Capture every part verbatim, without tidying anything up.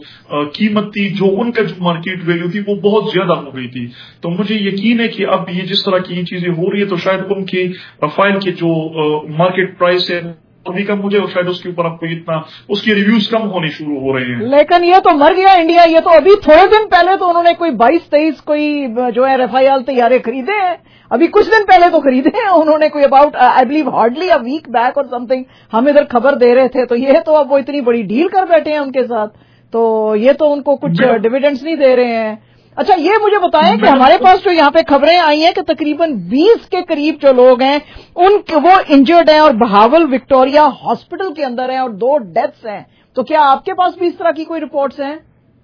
قیمت تھی، جو ان کا جو مارکیٹ ویلیو تھی وہ بہت زیادہ ہو گئی تھی. تو مجھے یقین ہے کہ اب یہ جس طرح کی یہ چیزیں ہو رہی ہے تو شاید ان کے فائل کے جو مارکیٹ پرائس ہے ابھی کم ہو جائے اور شاید اس کے اوپر آپ کو اتنا اس کے ریویوز کم ہونے شروع ہو رہے ہیں. لیکن یہ تو مر گیا انڈیا. یہ تو ابھی تھوڑے دن پہلے تو انہوں نے کوئی بائیس تیئیس کوئی جو ہے رفیال طیارے خریدے ہیں. ابھی کچھ دن پہلے تو خریدے ہیں انہوں نے کوئی about I believe hardly a week back اور سم تھنگ ہم ادھر خبر دے رہے تھے. تو یہ تو اب وہ اتنی بڑی ڈیل کر بیٹھے ہیں ان کے ساتھ. تو یہ تو ان کو کچھ ڈویڈنڈز نہیں دے رہے ہیں. اچھا یہ مجھے بتائیں کہ ہمارے پاس جو یہاں پہ خبریں آئی ہیں کہ تقریباً بیس کے قریب جو لوگ ہیں ان وہ انجرڈ ہیں اور بہاول وکٹوریا ہاسپٹل کے اندر ہیں اور دو ڈیتھس ہیں. تو کیا آپ کے پاس بھی اس طرح کی کوئی رپورٹس ہیں؟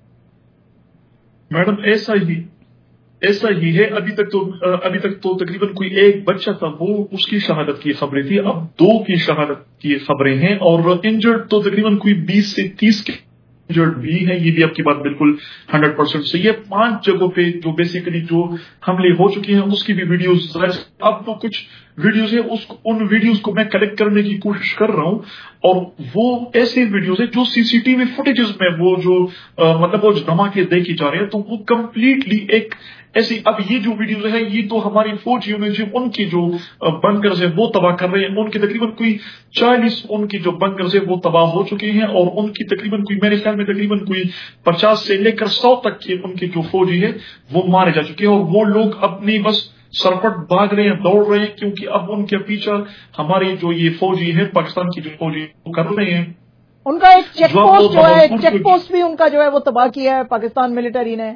میڈم ایسا ہی ایسا ہی ہے. ابھی تک تو ابھی تک تو تقریباً کوئی ایک بچہ تھا وہ اس کی شہادت کی خبریں تھی. اب دو کی شہادت کی خبریں ہیں اور انجرڈ تو تقریباً کوئی بیس سے تیس کے انجرڈ بھی ہیں. یہ بھی آپ کی بات بالکل ہنڈریڈ پرسینٹ صحیح ہے. پانچ جگہوں پہ جو بیسیکلی جو حملے ہو چکے ہیں اس کی بھی ویڈیوز اب تو کچھ ویڈیوز ہیں اس ان ویڈیوز کو میں کلیکٹ کرنے کی کوشش کر رہا ہوں اور وہ ایسے ویڈیوز ہیں جو سی سی ٹی وی فوٹیجز میں وہ جو مطلب وہ دھماکے دیکھے جا رہے ہیں تو وہ کمپلیٹلی ایک ایسی. اب یہ جو ویڈیوز ہیں یہ تو ہماری فوجیوں نے جو ان کی جو بنکرز ہیں وہ تباہ کر رہے ہیں. ان کے تقریباً کوئی چالیس ان کی جو بنکرز ہیں وہ تباہ ہو چکے ہیں اور ان کی تقریباً کوئی میرے خیال میں تقریباً کوئی پچاس سے لے کر سو تک کے ان کے جو فوجی ہیں وہ مارے جا چکے ہیں اور وہ لوگ اپنی بس سرپٹ بھاگ رہے ہیں دوڑ رہے ہیں کیونکہ اب ان کے پیچھے ہمارے جو یہ فوجی ہے پاکستان کی جو فوجی وہ کر رہے ہیں. ان کا ایک چیک پوسٹ جو ہے چیک پوسٹ بھی ان کا جو ہے وہ تباہ کیا ہے پاکستان ملٹری نے.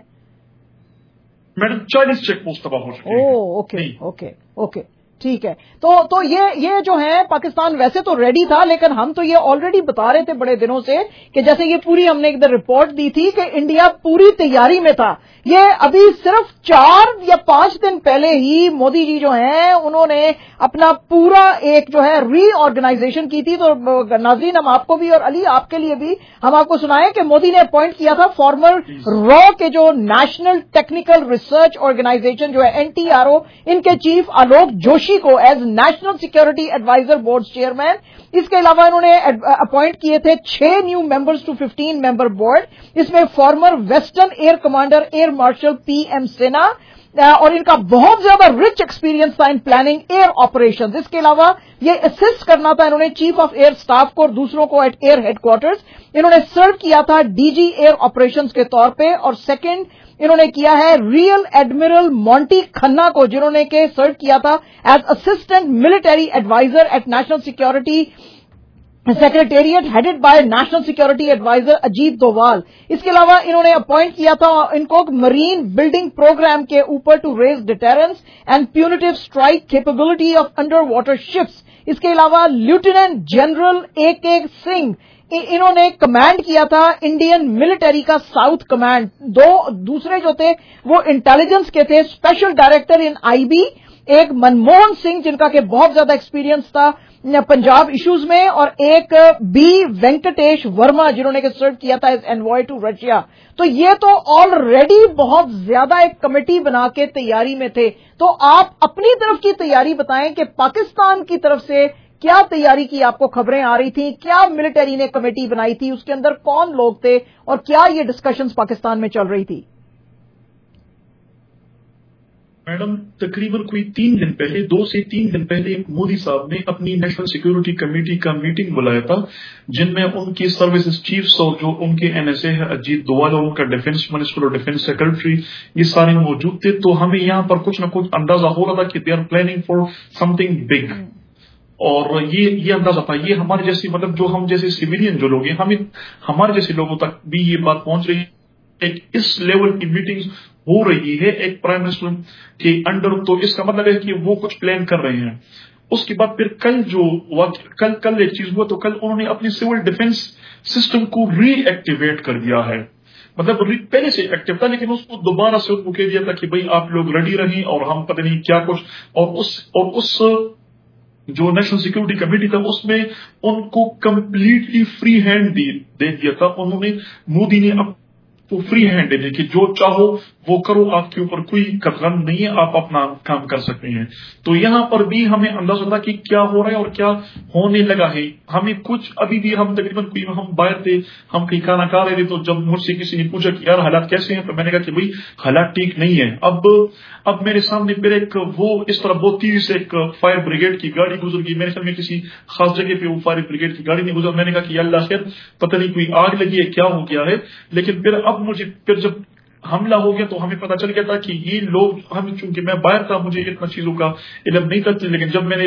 میڈم چالیس چیک پوسٹ تباہ ہو چکے ہیں. اوکے اوکے اوکے ٹھیک ہے. تو تو یہ یہ جو ہے پاکستان ویسے تو ریڈی تھا لیکن ہم تو یہ آلریڈی بتا رہے تھے بڑے دنوں سے کہ جیسے یہ پوری ہم نے ایک دن رپورٹ دی تھی کہ انڈیا پوری تیاری میں تھا. یہ ابھی صرف چار یا پانچ دن پہلے ہی مودی جی جو ہیں انہوں نے اپنا پورا ایک جو ہے ری آرگنائزیشن کی تھی. تو ناظرین ہم آپ کو بھی اور علی آپ کے لیے بھی ہم آپ کو سنائیں کہ مودی نے اپوائنٹ کیا تھا فارمر را کے جو نیشنل ٹیکنیکل ریسرچ آرگنائزیشن جو ہے این ٹی آر او ان کے چیف آلوک جوشی کو as national security advisor board chairman. اس کے علاوہ انہوں نے اپوائنٹ کیے تھے چھ new members to fifteen member board. اس میں former western air commander air marshal P M Sinha اور ان کا بہت زیادہ رچ ایکسپیرینس تھا ان پلاننگ ایئر آپریشنز. اس کے علاوہ یہ اسسٹ کرنا تھا انہوں نے چیف آف ایئر اسٹاف کو اور دوسروں کو ایٹ ایئر ہیڈ کوارٹرز. انہوں نے سرو کیا تھا ڈی جی ایئر آپریشنز کے طور پہ. اور سیکنڈ انہوں نے کیا ہے ریئل ایڈمرل مونٹی کھنہ کو جنہوں نے کہ سرو کیا تھا as assistant military advisor at national security secretariat headed by national security advisor Ajit Doval. اس کے علاوہ انہوں نے اپوائنٹ کیا تھا ان کو مرین بلڈنگ پروگرام کے اوپر to raise deterrence and punitive strike capability of underwater ships. اس کے علاوہ لیفٹیننٹ جنرل اے کے سنگھ انہوں نے کمانڈ کیا تھا انڈین ملٹری کا ساؤتھ کمانڈ. دو دوسرے جو تھے وہ انٹیلیجنس کے تھے special director in I B ایک منموہن سنگھ جن کا کہ بہت زیادہ ایکسپیرینس تھا پنجاب ایشوز میں اور ایک بی وینکٹیش ورما جنہوں نے کہ سرو کیا تھا ایز انوائے ٹو رشیا. تو یہ تو آلریڈی بہت زیادہ ایک کمیٹی بنا کے تیاری میں تھے. تو آپ اپنی طرف کی تیاری بتائیں کہ پاکستان کی طرف سے کیا تیاری کی آپ کو خبریں آ رہی تھیں, کیا ملٹری نے کمیٹی بنائی تھی, اس کے اندر کون لوگ تھے اور کیا یہ ڈسکشنز پاکستان میں چل رہی تھی؟ میڈم تقریباً کوئی تین دن پہلے دو سے تین دن پہلے مودی صاحب نے اپنی نیشنل سیکورٹی کمیٹی کا میٹنگ بلایا تھا جن میں ان کی سروسز چیفز اور جو ان کے این ایس اے ہے اجیت دووال اور ان کا ڈیفنس منسٹر اور ڈیفنس سیکرٹری یہ سارے موجود تھے. تو ہمیں یہاں پر کچھ نہ کچھ اندازہ ہو رہا تھا کہ they are planning for something big. اور یہ یہ اندازہ تھا یہ ہمارے جیسے مطلب جو ہم جیسے سویلین جو لوگ ہیں ہمیں ہمارے جیسے لوگوں تک بھی یہ بات پہنچ رہی ہے کہ اس لیول کی میٹنگ ہو رہی ہے ایک پرائم منسٹر کے انڈر. تو اس کا مطلب ہے کہ وہ کچھ پلان کر رہے ہیں. اس کے بعد پھر کل جو کل کل ایک چیز ہوا تو کل انہوں نے اپنی سول ڈیفنس سسٹم کو ری ایکٹیویٹ کر دیا ہے. مطلب پہلے سے ایکٹیو تھا لیکن اس کو دوبارہ سے ان کو کہہ دیا تھا کہ بھائی آپ لوگ ریڈی رہیں اور ہم پتہ نہیں کیا کچھ. اور اس اور اس جو نیشنل سیکورٹی کمیٹی تھا اس میں ان کو کمپلیٹلی فری ہینڈ دے دیا تھا. انہوں نے مودی نے اب فری ہینڈ دے دی کہ جو چاہو وہ کرو، آپ کے اوپر کوئی قدغن نہیں ہے، آپ اپنا کام کر سکتے ہیں. تو یہاں پر بھی ہمیں اندازہ تھا کہ کیا ہو رہا ہے اور کیا ہونے لگا ہے. ہمیں کچھ ابھی بھی ہم تقریباً کوئی ہم باہر تھے، ہم کہیں کھانا کھا رہے تھے، تو جب مجھ سے کسی نے پوچھا کہ یار حالات کیسے ہیں، تو میں نے کہا کہ بھائی حالات ٹھیک نہیں ہے. اب اب میرے سامنے پھر ایک وہ اس طرح بہت تیزی سے ایک فائر بریگیڈ کی گاڑی گزر گئی. میرے خیال میں کسی خاص جگہ پہ وہ فائر بریگیڈ کی گاڑی نہیں گزر. میں نے کہا کہ اللہ خیر، پتہ نہیں کوئی آگ لگی ہے، کیا ہو گیا ہے. لیکن پھر اب مجھے پھر جب حملہ ہو گیا تو ہمیں پتہ چل گیا تھا کہ یہ لوگ، ہم چونکہ میں باہر تھا مجھے اتنا چیزوں کا علم نہیں تھا، لیکن جب میں نے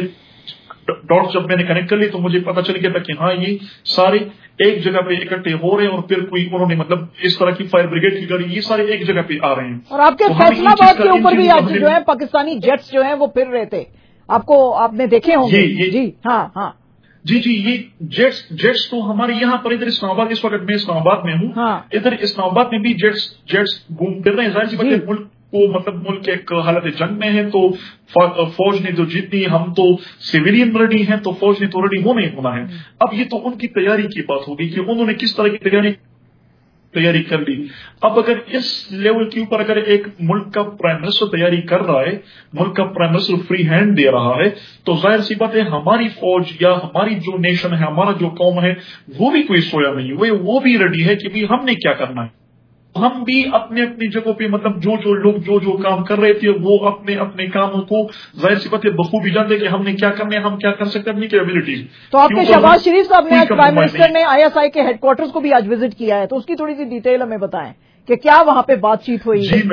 ڈاٹ جب میں نے کنیکٹ کر لی تو مجھے پتا چل گیا تھا کہ ہاں یہ سارے ایک جگہ پہ اکٹھے ہو رہے ہیں، اور پھر کوئی انہوں نے مطلب اس طرح کی فائر بریگیڈ کی گاڑی، یہ سارے ایک جگہ پہ آ رہے ہیں. اور آپ کے فیصلہ آباد کے اوپر بھی آج جو ہے پاکستانی جیٹس جو ہیں وہ پھر رہے تھے، آپ کو آپ نے دیکھے ہوں گے. جی ہاں ہاں جی جی یہ جیٹس جیٹس تو ہمارے یہاں پر ادھر اسلام آباد، اس وقت میں اسلام آباد میں ہوں، ادھر اسلام آباد میں بھی جیٹس جیٹس گھوم پھر رہے ہیں. ظاہر سی بات ہے ملک کو مطلب ملک ایک حالت جنگ میں ہے، تو فوج نے جو جتنی، ہم تو سویلین ریڈی ہیں تو فوج نے تو ریڈی ہونا ہی ہونا ہے. اب یہ تو ان کی تیاری کی بات ہوگی کہ انہوں نے کس طرح کی تیاری تیاری کر لی. اب اگر اس لیول کے اوپر اگر ایک ملک کا پرائم منسٹر تیاری کر رہا ہے، ملک کا پرائم منسٹر فری ہینڈ دے رہا ہے، تو ظاہر سی بات ہے ہماری فوج یا ہماری جو نیشن ہے، ہمارا جو قوم ہے، وہ بھی کوئی سویا نہیں ہوئے، وہ بھی ریڈی ہے کہ بھی ہم نے کیا کرنا ہے. ہم بھی اپنے اپنی جگہوں پہ مطلب جو جو لوگ جو جو کام کر رہے تھے وہ اپنے اپنے کاموں کو ظاہر سی بات ہے بخوبی جانتے کہ ہم نے کیا کرنا ہے، ہم کیا کر سکتے ہیں اپنی کیپبلٹیز. تو آپ کے شہباز شریف صاحب نے آج پرائم منسٹر نے آئی ایس آئی کے ہیڈ کوارٹرز کو بھی آج وزٹ کیا ہے، تو اس کی تھوڑی سی ڈیٹیل ہمیں بتائیں کہ کیا وہاں پہ بات چیت ہوئی. جی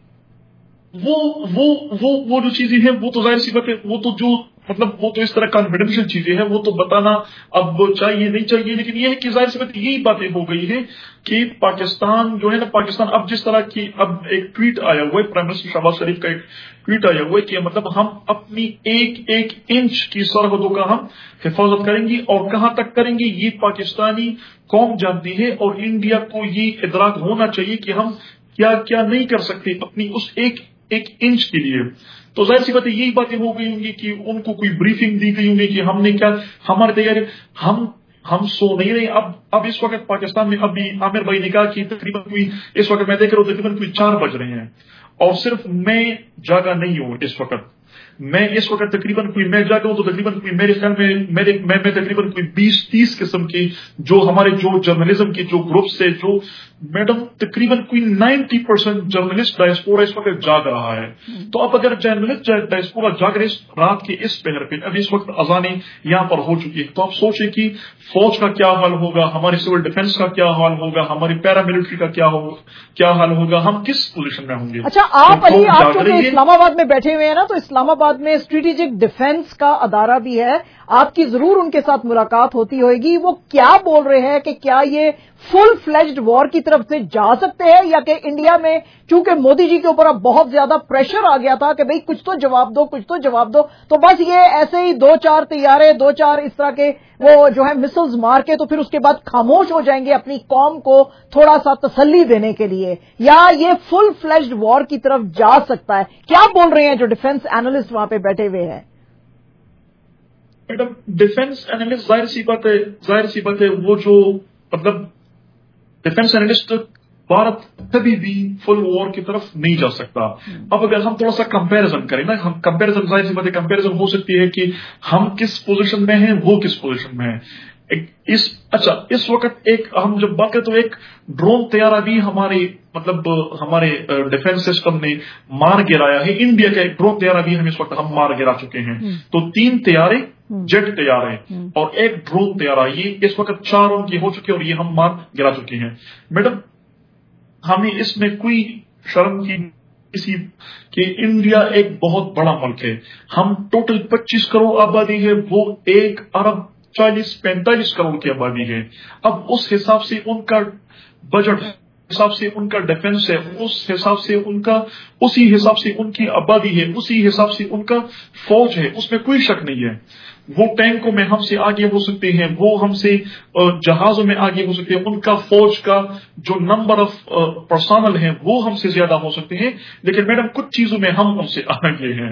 میڈم، وہ وہ وہ وہ جو چیزیں ہیں وہ تو ظاہر سی بات ہے وہ تو جو مطلب وہ تو اس طرح کانفیڈینشیل چیزیں ہیں، وہ تو بتانا اب چاہیے نہیں چاہیے. لیکن یہ ہے کہ ظاہر سی بات یہی باتیں ہو گئی ہیں کہ پاکستان جو ہے نا، پاکستان اب جس طرح کی اب ایک ٹویٹ آیا ہوا ہے پرائم منسٹر شہباز شریف کا، ایک ٹویٹ آیا ہوا ہے کہ مطلب ہم اپنی ایک ایک انچ کی سرحدوں کا ہم حفاظت کریں گے، اور کہاں تک کریں گے یہ پاکستانی قوم جانتی ہے، اور انڈیا کو یہ ادراک ہونا چاہیے کہ ہم کیا کیا نہیں کر سکتے اپنی اس ایک ایک انچ کے لیے. تو ظاہر سی بات ہے یہی باتیں ہو گئی ہوں گی کہ ان کو کوئی بریفنگ دی گئی ہوں گی کہ ہم نے کیا، ہماری تیاری، ہم ہم سو نہیں رہے. اب اب اس وقت پاکستان میں ابھی عامر بھائی نے کہا کہ تقریباً کوئی اس وقت میں دیکھ رہا ہوں تقریباً کوئی چار بج رہے ہیں، اور صرف میں جاگا نہیں ہوں اس وقت. میں اس وقت تقریباً کوئی میں جاگا ہوں تو تقریباً کوئی میرے خیال میں میرے میں میں تقریباً کوئی بیس تیس قسم کی جو ہمارے جو جرنلزم کی جو گروپس ہے، جو میڈم تقریباً کوئی نائنٹی پرسینٹ جرنلسٹ ڈائسپورا اس وقت جاگ رہا ہے. تو اب اگر جرنلسٹ ڈائسپورا جاگ رہے رات کے اس پہر پہ، اب اس وقت اذانیں یہاں پر ہو چکی ہے، تو آپ سوچیں کہ فوج کا کیا حال ہوگا، ہمارے سول ڈیفنس کا کیا حال ہوگا، ہماری پیراملٹری کا کیا ہوگا کیا حال ہوگا، ہم کس پوزیشن میں ہوں گے. اچھا آپ علی، آپ چونکہ اسلام آباد میں بیٹھے ہوئے ہیں نا، تو اسلام آباد میں اسٹریٹجک ڈیفنس کا ادارہ بھی ہے، آپ کی ضرور ان کے ساتھ ملاقات ہوتی ہوئے گی. وہ کیا بول رہے ہیں کہ کیا یہ فل فلیجڈ وار کی طرف سے جا سکتے ہیں، یا کہ انڈیا میں چونکہ مودی جی کے اوپر اب بہت زیادہ پریشر آ گیا تھا کہ بھئی کچھ تو جواب دو کچھ تو جواب دو، تو بس یہ ایسے ہی دو چار طیارے دو چار اس طرح کے وہ جو ہے مسلز مار کے تو پھر اس کے بعد خاموش ہو جائیں گے اپنی قوم کو تھوڑا سا تسلی دینے کے لیے، یا یہ فل فلیجڈ وار کی طرف جا سکتا ہے؟ کیا بول رہے ہیں جو ڈیفنس اینالسٹ وہاں پہ بیٹھے ہوئے ہیں؟ میڈم ڈیفنس اینالسٹ ظاہر سی بات ہے ظاہر سی بات ہے وہ جو مطلب ڈیفنس اینالسٹ بھارت کبھی بھی فل وار کی طرف نہیں جا سکتا. اب اگر ہم تھوڑا سا کمپیرزن کریں نا، ہم کمپیرزن ظاہر سی بات ہے کمپیرزن ہو سکتی ہے کہ ہم کس پوزیشن میں ہیں، وہ کس پوزیشن میں ہیں. اس اچھا اس وقت ایک ہم جب بات کریں تو ایک ڈرون طیارہ بھی ہمارے مطلب ہمارے ڈیفنس سسٹم نے مار گرایا ہے. انڈیا کا ایک ڈرون طیارہ بھی ہم اس وقت ہم مار گرا چکے ہیں. تو تین طیارے جیٹ طیارے اور ایک ڈرون طیارہ، یہ اس وقت چار ان کی ہو چکے اور یہ ہم مار گرا چکے ہیں. میڈم ہمیں اس میں کوئی شرم کی کسی کہ انڈیا ایک بہت بڑا ملک ہے، ہم ٹوٹل پچیس کروڑ آبادی ہے، وہ ایک ارب چالیس پینتالیس کروڑ کی آبادی ہے. اب اس حساب سے ان کا بجٹ، حساب سے ان کا ڈیفنس ہے، اس حساب سے ان کا اسی حساب سے ان کی آبادی ہے، اسی حساب سے ان کا فوج ہے، اس میں کوئی شک نہیں ہے. وہ ٹینکوں میں ہم سے آگے ہو سکتے ہیں، وہ ہم سے جہازوں میں آگے ہو سکتے ہیں، ان کا فوج کا جو نمبر آف پرسنل ہیں وہ ہم سے زیادہ ہو سکتے ہیں. لیکن میڈم کچھ چیزوں میں ہم ان سے آگے ہیں،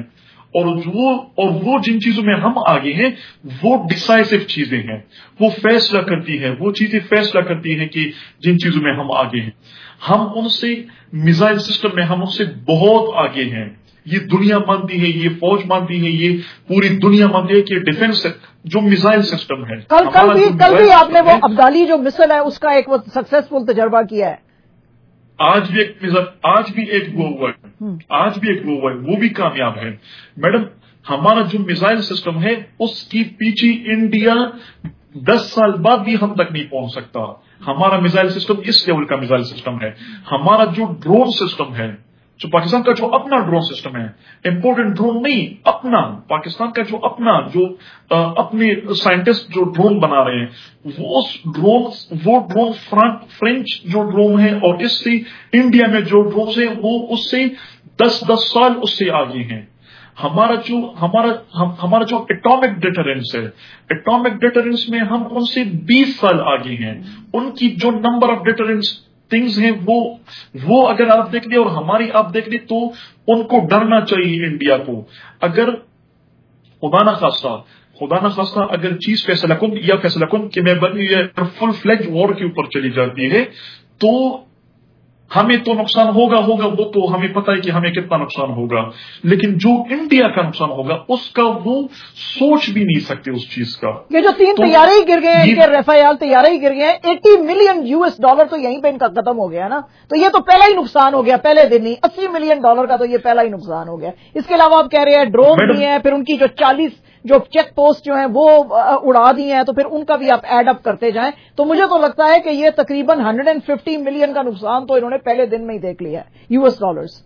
اور جو اور وہ جن چیزوں میں ہم آگے ہیں وہ ڈسائسو چیزیں ہیں، وہ فیصلہ کرتی ہیں، وہ چیزیں فیصلہ کرتی ہیں کہ جن چیزوں میں ہم آگے ہیں، ہم ان سے میزائل سسٹم میں ہم ان سے بہت آگے ہیں. یہ دنیا مانتی ہے، یہ فوج مانتی ہے، یہ پوری دنیا مانتی ہے کہ ڈیفنس جو میزائل سسٹم ہے. کل کل بھی کل بھی آپ نے وہ ابدالی جو مسل ہے اس کا ایک وہ سکسیسفل تجربہ کیا ہے. آج بھی ایک آج بھی ایک وہ ہوا ہے آج بھی ایک وہ ہوا ہے وہ بھی کامیاب ہے. میڈم ہمارا جو میزائل سسٹم ہے اس کی پیچھے انڈیا دس سال بعد بھی ہم تک نہیں پہنچ سکتا. ہمارا میزائل سسٹم اس لیول کا میزائل سسٹم ہے. ہمارا جو ڈرون سسٹم ہے، جو پاکستان کا جو اپنا ڈرون سسٹم ہے، امپورٹنٹ ڈرون نہیں، اپنا پاکستان کا جو اپنا جو اپنے سائنٹسٹ جو ڈرون بنا رہے ہیں وہ ڈرون وہ ڈرون فرینچ جو ڈرون ہے اور اس سے انڈیا میں جو ڈرون ہے وہ اس سے دس دس سال اس سے آگے ہیں. ہمارا جو ہمارا ہمارا جو ایٹامک ڈیٹرنس ہے، ایٹامک ڈیٹرنس میں ہم ان سے بیس سال آگے ہیں. ان کی جو نمبر آف ڈیٹرنس تھنگز ہیں وہ وہ اگر آپ دیکھ لیں اور ہماری آپ دیکھ لیں تو ان کو ڈرنا چاہیے انڈیا کو. اگر خدا نہ خواستہ خدا نہ خواستہ اگر چیز فیصلہ کن یا فیصلہ کن کہ میں بنی فل فلیج وار کے اوپر چلی جاتی ہے تو ہمیں تو نقصان ہوگا ہوگا وہ تو ہمیں پتہ ہے کہ ہمیں کتنا نقصان ہوگا، لیکن جو انڈیا کا نقصان ہوگا اس کا وہ سوچ بھی نہیں سکتے اس چیز کا. یہ جو تین طیارے ہی گر گئے ہیں، رفیال طیارے ہی گر گئے ہیں، eighty million U S dollar تو یہیں پہ ان کا ختم ہو گیا نا. تو یہ تو پہلا ہی نقصان ہو گیا، پہلے دن ہی اسی ملین ڈالر کا تو یہ پہلا ہی نقصان ہو گیا. اس کے علاوہ آپ کہہ رہے ہیں ڈرون بھی ہیں، پھر ان کی جو چالیس جو چیک پوسٹ جو ہیں وہ اڑا دی ہیں، تو پھر ان کا بھی آپ ایڈ اپ کرتے جائیں تو مجھے تو لگتا ہے کہ یہ تقریباً ہنڈریڈ اینڈ ففٹی ملین کا نقصان تو انہوں نے پہلے دن میں ہی دیکھ لیا ہے یو ایس ڈالرز.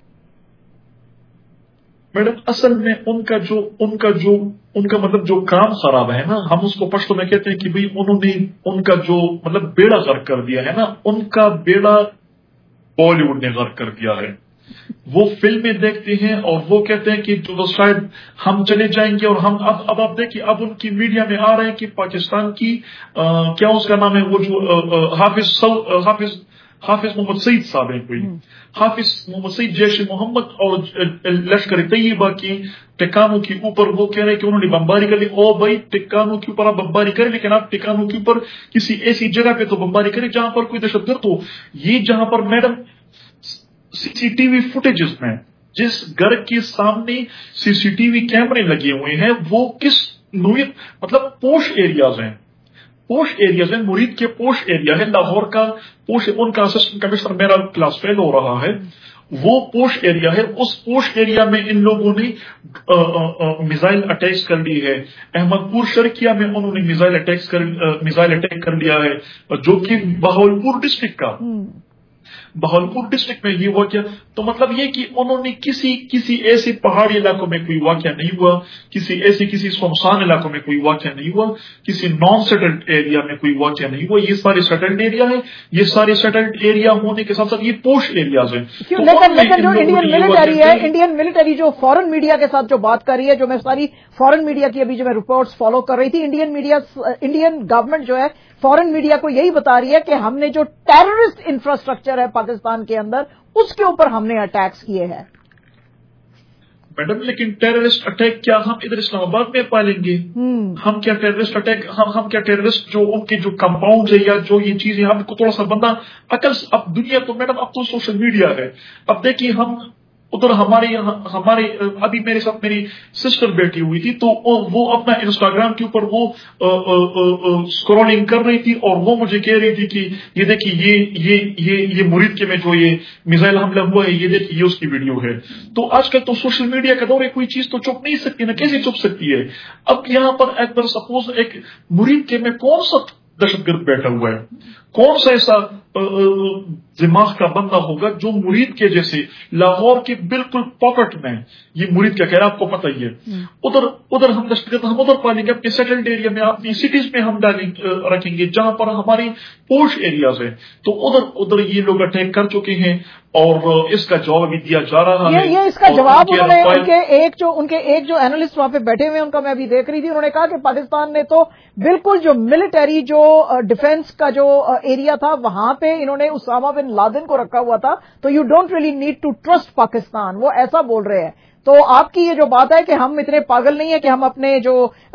میڈم اصل میں ان کا جو ان کا جو ان کا مطلب جو کام خراب ہے نا، ہم اس کو پشتو میں کہتے ہیں کہ بھئی انہوں نے ان کا جو مطلب بیڑا غرق کر دیا ہے نا، ان کا بیڑا بالی ووڈ نے غرق کر دیا ہے. وہ فلمیں دیکھتے ہیں اور وہ کہتے ہیں کہ جو شاید ہم چلے جائیں گے، اور ہم اب اب آپ دیکھیے اب ان کی میڈیا میں آ رہے ہیں کہ پاکستان کی کیا اس کا نام ہے وہ جو حافظ حافظ حافظ محمد سعید صاحب ہیں، کوئی حافظ محمد سعید جیش محمد اور لشکر طیبہ کی ٹکانوں کے اوپر وہ کہہ رہے ہیں کہ انہوں نے بمباری کر لی. او بھائی ٹکانوں کے اوپر آپ بمباری کریں، لیکن آپ ٹکانوں کے اوپر کسی ایسی جگہ پہ تو بمباری کریں جہاں پر کوئی دہشت گرد ہو. یہ جہاں پر madam C C T V footages میں جس گھر کے سامنے سی سی ٹی وی کیمرے لگے ہوئے ہیں وہ کس نوعیت مطلب پوش ایریاز ہیں، پوش ایریاز ہیں، مرید کے پوش ایریا ہے. لاہور کا پوش ان کا اسسٹنٹ کمشنر میرا کلاس فیل ہو رہا ہے، وہ پوش ایریا ہے. اس پوش ایریا میں ان لوگوں نے میزائل اٹیک کر لی ہے. احمد پور شرکیہ میں انہوں نے میزائل اٹیک کر میزائل اٹیک کر لیا ہے، جو کہ بہاولپور ڈسٹرکٹ کا بہاولپور ڈسٹرکٹ میں یہ واقعہ. تو مطلب یہ کہ انہوں نے کسی کسی ایسے پہاڑی علاقوں میں کوئی واقعہ نہیں ہوا، کسی ایسے کسی سنسان علاقوں میں کوئی واقعہ نہیں ہوا، کسی نان سیٹلڈ ایریا میں کوئی واقعہ نہیں ہوا. یہ سارے سیٹلڈ ایریا ہیں، یہ سارے سیٹلڈ ایریا ہونے کے ساتھ ساتھ یہ پوش ایریاز ہیں. لیکن لیکن جو انڈین ملٹری ہے انڈین ملٹری جو فورن میڈیا کے ساتھ جو بات کر رہی ہے، جو میں ساری فورن میڈیا کی ابھی جو میں رپورٹس فالو کر رہی تھی، انڈین میڈیا انڈین گورنمنٹ جو ہے فورن میڈیا کو یہی بتا رہی ہے کہ ہم نے جو ٹیررسٹ انفراسٹرکچر ہے پاکستان کے اندر اس کے اوپر ہم نے اٹیکس کیے ہیں. میڈم لیکن ٹیررسٹ اٹیک کیا ہم ادھر اسلام آباد میں پالیں گے؟ ہم کیا ٹیررسٹ اٹیک ہم ہم کیا ٹیررسٹ جو ان کے جو کمپاؤنڈ ہے یا جو یہ چیزیں ہم کو تھوڑا سا بندہ عقل. اب دنیا تو میڈم اب تو سوشل میڈیا ہے. اب دیکھیے ہم ادھر ہمارے ہمارے ابھی میرے ساتھ میری سسٹر بیٹھی ہوئی تھی تو وہ اپنا انسٹاگرام کے اوپر وہ اسکرولنگ کر رہی تھی اور وہ مجھے کہہ رہی تھی کہ یہ دیکھیے یہ یہ یہ یہ مرید کے میں جو یہ میزائل حملہ ہوا ہے، یہ دیکھیے یہ اس کی ویڈیو ہے. تو آج کل تو سوشل میڈیا کا دور ہے، کوئی چیز تو چھپ نہیں سکتی نا، کیسے چھپ سکتی ہے؟ اب یہاں پر اگر سپوز ایک مرید کے میں کون سا دہشت گرد بیٹھا ہوا ہے، کون سا ایسا دماغ کا بندہ ہوگا جو مرید کے جیسے لاہور کے بالکل پاکٹ میں یہ مرید کیا کہہ رہا ہے آپ کو پتہ ہی ہے. ادھر ادھر ہم دہشت گرد ہم ادھر پالیں گے، اپنے سیٹلڈ ایریا میں اپنی سٹیز میں ہم ڈالیں رکھیں گے جہاں پر ہماری پوش ایریاز ہیں. تو ادھر ادھر یہ لوگ اٹیک کر چکے ہیں اور اس کا جواب بھی دیا جا رہا ہے. یہ اس کا جواب انہوں نے ان کے ایک جو ان کے ایک جو اینالسٹ وہاں پہ بیٹھے ہوئے ان کا میں ابھی دیکھ رہی تھی، انہوں نے کہا کہ پاکستان نے تو بالکل جو ملٹری جو ڈیفنس کا جو ایریا تھا وہاں پہ انہوں نے اسامہ بن لادن کو رکھا ہوا تھا، تو you don't really need to trust Pakistan. وہ ایسا بول رہے ہیں. تو آپ کی یہ جو بات ہے کہ ہم اتنے پاگل نہیں ہیں کہ ہم اپنے جو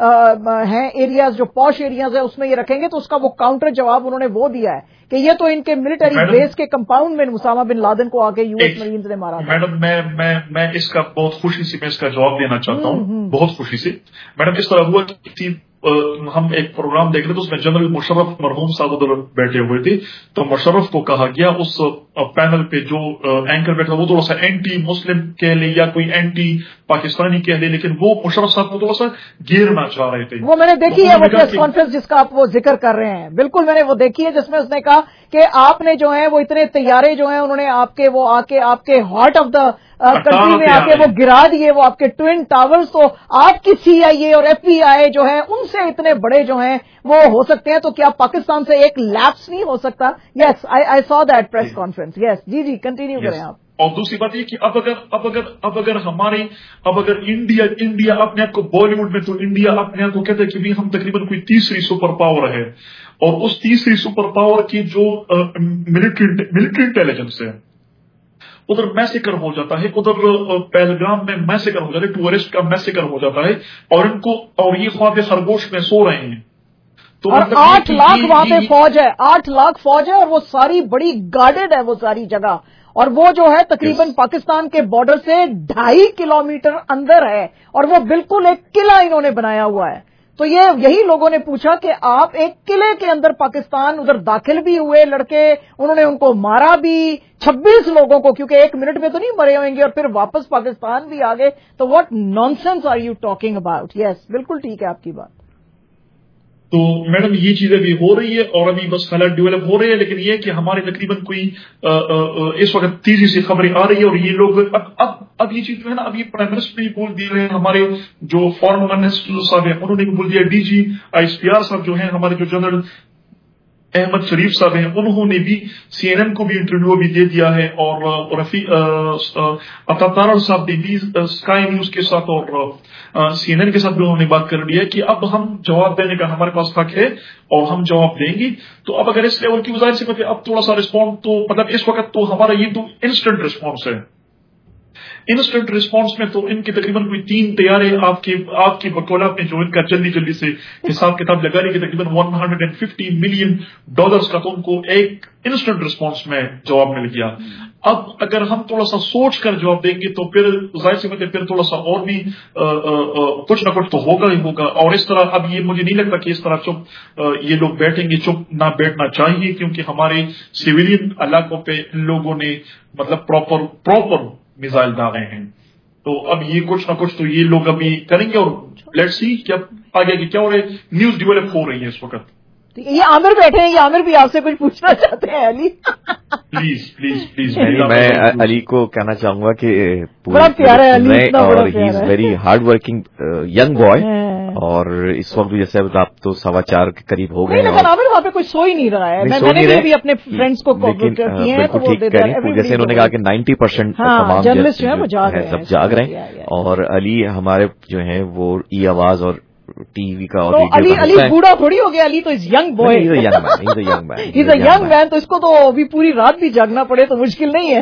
ہیں ایریاز جو پوش ایریاز ہیں اس میں یہ رکھیں گے، تو اس کا وہ کاؤنٹر جواب انہوں نے وہ دیا ہے کہ یہ تو ان کے ملٹری بیس کے کمپاؤنڈ میں اسامہ بن لادن کو آگے یو ایس مرینز نے مارا تھا. میڈم میں میں میں اس کا بہت خوشی سے میں اس کا جواب دینا چاہتا ہوں، بہت خوشی سے. میڈم اس طرح ہوا کہ ہم ایک پروگرام دیکھ رہے تھے، اس میں جنرل مشرف مرحوم صاحب ادھر بیٹھے ہوئے تھے، تو مشرف کو کہا گیا اس پینل پہ جو اینکر بیٹھا وہ تھوڑا سا اینٹی مسلم کہہ لے یا کوئی اینٹی پاکستانی کہہ لے، لیکن وہ مشرف صاحب کو تھوڑا سا گھیرنا چاہ رہے تھے. وہ میں نے دیکھی ہے وہ پریس کانفرنس جس کا آپ وہ ذکر کر رہے ہیں، بالکل میں نے وہ دیکھی ہے، جس میں اس نے کہا کہ آپ نے جو ہے وہ اتنے طیارے جو ہیں انہوں نے آپ کے وہ آ کے آپ کے ہارٹ آف دا کنٹری میں آ کے وہ گرا دیے، وہ آپ کے ٹوئن ٹاورز. تو آپ کی سی آئی اے اور ایف بی آئی جو ہے ان سے اتنے بڑے جو ہیں وہ ہو سکتے ہیں، تو کیا پاکستان سے ایک لیپس نہیں ہو سکتا؟ Yes I saw that press conference. Yes جی جی کنٹینیو کریں آپ. اور دوسری بات یہ کہ اب اگر اب اگر اب اگر ہماری اب اگر انڈیا انڈیا اپنے آپ کو بالی ووڈ میں تو انڈیا اپنے آپ کو کہتے ہیں کہ ہم تقریباً کوئی تیسری سپر پاور ہے، اور اس تیسری سپر پاور کی جو ملٹری ملٹری انٹیلیجنس ہے ادھر میسیکر ہو جاتا ہے، ادھر پہلگام میں میسیکر ہو جاتا ہے، ٹورسٹ کا میسیکر ہو جاتا ہے، اور ان کو اور یہ خواب خرگوش میں سو رہے ہیں. تو اور آٹھ لاکھ وہاں پہ فوج ہے، آٹھ لاکھ فوج ہے، اور وہ ساری بڑی گارڈڈ ہے وہ ساری جگہ، اور وہ جو ہے تقریباً پاکستان کے بارڈر سے ڈھائی کلومیٹر اندر ہے، اور وہ بالکل ایک قلعہ انہوں نے بنایا ہوا ہے. تو یہ یہی لوگوں نے پوچھا کہ آپ ایک قلعے کے اندر پاکستان ادھر داخل بھی ہوئے لڑکے، انہوں نے ان کو مارا بھی، چھبیس لوگوں کو، کیونکہ ایک منٹ میں تو نہیں مرے ہوئیں گے، اور پھر واپس پاکستان بھی آ گئے. تو what nonsense are you talking about? Yes بالکل ٹھیک ہے آپ کی بات. تو میڈم یہ چیزیں بھی ہو رہی ہے اور ابھی بس حالات ڈیولپ ہو رہے ہیں، لیکن یہ کہ ہمارے تقریباً کوئی اس وقت تیزی سے خبریں آ رہی ہے، اور یہ لوگ اب اب اب یہ چیز جو ہے نا، اب یہ پرائم منسٹر نے بول دیے ہیں، ہمارے جو فارن منسٹر صاحب ہیں انہوں نے بھی بول دیا، D G I S P R صاحب جو ہیں، ہمارے جو جنرل احمد شریف صاحب ہیں انہوں نے بھی سی این این کو بھی انٹرویو بھی دے دیا ہے، اور رفیع عطا صاحب نے بھی اسکائی نیوز کے ساتھ اور سی این این کے ساتھ بھی انہوں نے بات کر لی ہے کہ اب ہم جواب دینے کا ہمارے پاس حق ہے اور ہم جواب دیں گے. تو اب اگر اس لیول کی ظاہر سی بات ہے، اب تھوڑا سا رسپانس تو مطلب اس وقت تو ہمارا یہ تو انسٹنٹ رسپانس ہے. انسٹنٹ رسپانس میں تو ان کے تقریباً کوئی تین طیارے آپ کے آپ کی بکولا میں جو ان کا جلدی جلدی سے حساب کتاب لگا رہی کہ تقریباً one hundred and fifty million dollars کا تو ان کو ایک انسٹنٹ رسپانس میں جواب مل گیا. اب اگر ہم تھوڑا سا سوچ کر جواب دیں گے تو پھر ظاہر سی بات ہے پھر تھوڑا سا اور بھی کچھ نہ کچھ تو ہوگا ہی ہوگا. اور اس طرح اب یہ مجھے نہیں لگتا کہ اس طرح چپ یہ لوگ بیٹھیں گے، چپ نہ بیٹھنا چاہیے، کیونکہ ہمارے سویلین علاقوں پہ ان لوگوں نے مطلب پراپر پراپر میزائل داغے ہیں. تو اب یہ کچھ نہ کچھ تو یہ لوگ ابھی کریں گے، اور لیٹس سی کیا آگے کی کیا ہو رہا ہے. نیوز ڈیولپ ہو رہی ہے اس وقت. یہ عامر بیٹھے ہیں، یہ عامر بھی آپ سے کچھ پوچھنا چاہتے ہیں. علی پلیز پلیز پلیز میں علی کو کہنا چاہوں گا کہ بڑا پیارا ہے علی، اور he is very hard working young boy, اور اس وقت جیسے آپ تو سوا چار کے قریب ہو گئے، لیکن عامر وہاں پہ کچھ سو ہی نہیں رہا ہے. میں نے بھی اپنے فرینڈس کو بالکل ٹھیک کریں، جیسے انہوں نے کہا کہ نائنٹی پرسینٹ تمام جرنلسٹ جو ہے سب جاگ رہے ہیں. اور علی ہمارے جو ہیں وہ ای آواز اور ٹی وی کا اور علی علی بوڑھا تھوڑی ہو گیا، علی تو is young boy, is a young man, is a young man. تو اس کو تو ابھی پوری رات بھی جاگنا پڑے تو مشکل نہیں ہے.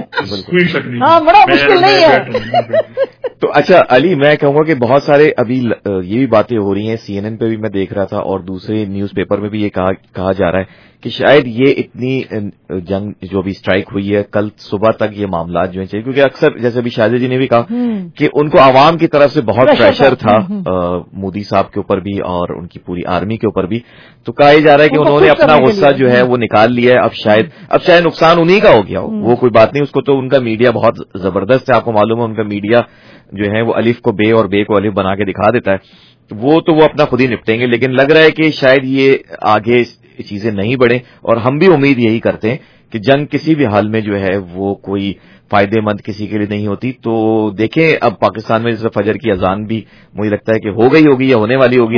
ہاں بڑا مشکل نہیں ہے. تو اچھا علی، میں کہوں گا کہ بہت سارے ابھی یہ بھی باتیں ہو رہی ہیں، سی این این پہ بھی میں دیکھ رہا تھا اور دوسرے نیوز پیپر میں بھی یہ کہا جا رہا ہے کہ شاید یہ اتنی جنگ جو ابھی اسٹرائک ہوئی ہے کل صبح تک یہ معاملات جو ہیں چاہیے، کیونکہ اکثر جیسے ابھی شاہد جی نے بھی کہا کہ ان کو عوام کی طرف سے بہت پریشر تھا مودی صاحب کے اوپر بھی اور ان کی پوری آرمی کے اوپر بھی. تو کہا جا رہا ہے کہ انہوں نے اپنا غصہ جو ہے وہ نکال لیا ہے. اب شاید اب شاید نقصان انہی کا ہو گیا ہو، وہ کوئی بات نہیں. اس کو تو ان کا میڈیا بہت زبردست ہے، آپ کو معلوم ہے ان کا میڈیا جو ہے وہ الف کو بے اور بے کو الف بنا کے دکھا دیتا ہے. وہ تو وہ اپنا خود ہی نپٹیں گے، لیکن لگ رہا ہے کہ شاید یہ آگے چیزیں نہیں بڑھیں، اور ہم بھی امید یہی کرتے ہیں کہ جنگ کسی بھی حال میں جو ہے وہ کوئی فائدے مند کسی کے لیے نہیں ہوتی. تو دیکھیں اب پاکستان میں جیسے فجر کی اذان بھی مجھے لگتا ہے کہ ہو گئی ہوگی یا ہونے والی ہوگی.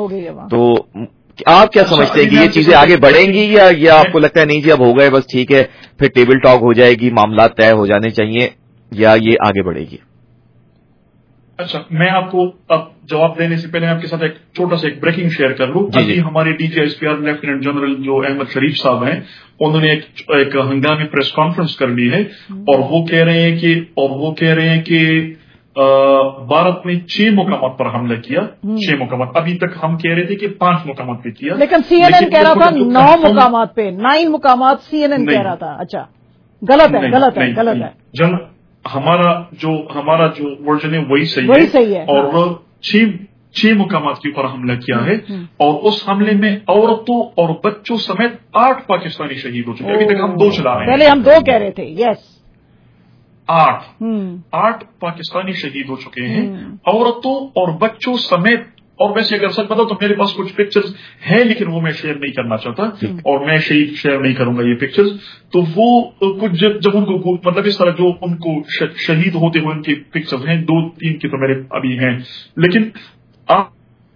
تو آپ کیا سمجھتے ہیں کہ یہ چیزیں آگے بڑھیں گی یا یا آپ کو لگتا ہے نہیں جی اب ہو گئے بس ٹھیک ہے پھر ٹیبل ٹاک ہو جائے گی، معاملات طے ہو جانے چاہیے، یا یہ آگے بڑھے گی؟ اچھا، میں آپ کو اب جواب دینے سے پہلے آپ کے ساتھ ایک چھوٹا سا ایک بریکنگ شیئر کر لوں. جی جی. ہمارے D G S P R lieutenant general جو احمد شریف صاحب ہیں انہوں نے ایک ایک ہنگامی پریس کانفرنس کر لی ہے، اور وہ کہہ رہے ہیں کہ اور وہ کہہ رہے ہیں کہ भारत में छह मुकामात पर हमला किया, छह मुकामात। अभी तक हम कह रहे थे कि पांच मुकामात पे किया, लेकिन सीएनएन कह रहा था नौ मुकामात पे, नाइन मुकामात सीएनएन कह रहा था। अच्छा, गलत है, गलत है, गलत है। जन हमारा जो हमारा जो वर्जन है वही सही वही सही है। और छह छह मुकामात के ऊपर हमला किया है और उस हमले में औरतों और बच्चों समेत आठ पाकिस्तानी शहीद हो चुके। अभी तक हम दो चला रहे हैं, पहले हम दो कह रहे थे। यस, आठ आठ पाकिस्तानी शहीद हो चुके हैं, औरतों और बच्चों समेत। और वैसे अगर सच बताओ तो मेरे पास कुछ पिक्चर्स हैं, लेकिन वो मैं शेयर नहीं करना चाहता और मैं शेयर नहीं करूंगा ये पिक्चर्स। तो वो कुछ जब, जब उनको मतलब इस तरह जो उनको शहीद होते हुए उनके पिक्चर्स हैं, दो तीन के तो मेरे अभी हैं, लेकिन आप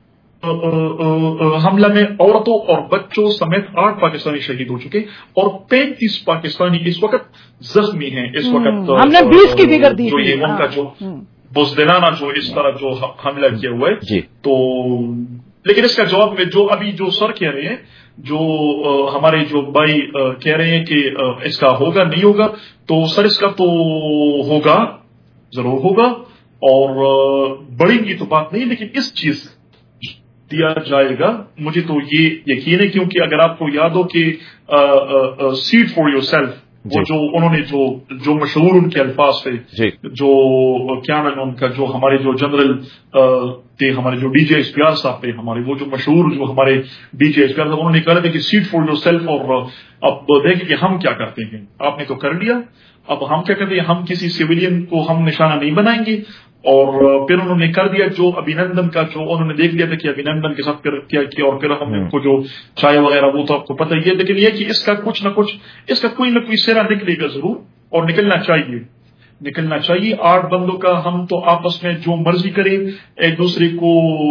हमला में औरतों और बच्चों समेत आठ पाकिस्तानी शहीद हो चुके और पैंतीस पाकिस्तानी इस वक्त जख्मी हैं। इस वक्त हमने बीस की फिगर दी जो ये उनका जो बुज़दिलाना जो इस तरह जो हमला किया हुआ है। तो लेकिन इसका जवाब में जो अभी जो सर कह रहे हैं, जो हमारे जो भाई कह रहे हैं कि इसका होगा नहीं होगा, तो सर इसका तो होगा, जरूर होगा और बढ़ेंगी तो बात नहीं, लेकिन इस चीज दिया जाएगा मुझे तो ये यकीन है। क्योंकि अगर आपको याद हो कि सीट फॉर योर सेल्फ, वो जो उन्होंने जो जो मशहूर उनके अल्फाज थे, जो क्या नाम उनका, जो हमारे जो जनरल थे, हमारे जो डीजे इस्पियार साहब थे, हमारे वो जो मशहूर जो हमारे डीजे इस्पियार साहब, उन्होंने कहा था कि सीट फॉर योर सेल्फ। और अब देखें कि हम क्या करते हैं, आपने तो कर लिया, अब हम क्या करते हैं, हम किसी सिविलियन को हम निशाना नहीं बनाएंगे। और फिर उन्होंने कर दिया जो अभिनंदन का, जो उन्होंने देख लिया था कि अभिनंदन के साथ फिर क्या किया, और फिर हमने उनको जो चाय वगैरह वो तो आपको पता ही है। लेकिन ये कि इसका कुछ ना कुछ, इसका कोई ना कोई सिरा निकलेगा जरूर, और निकलना चाहिए, निकलना चाहिए। आठ बंदों का हम तो आपस में जो मर्जी करे, एक दूसरे को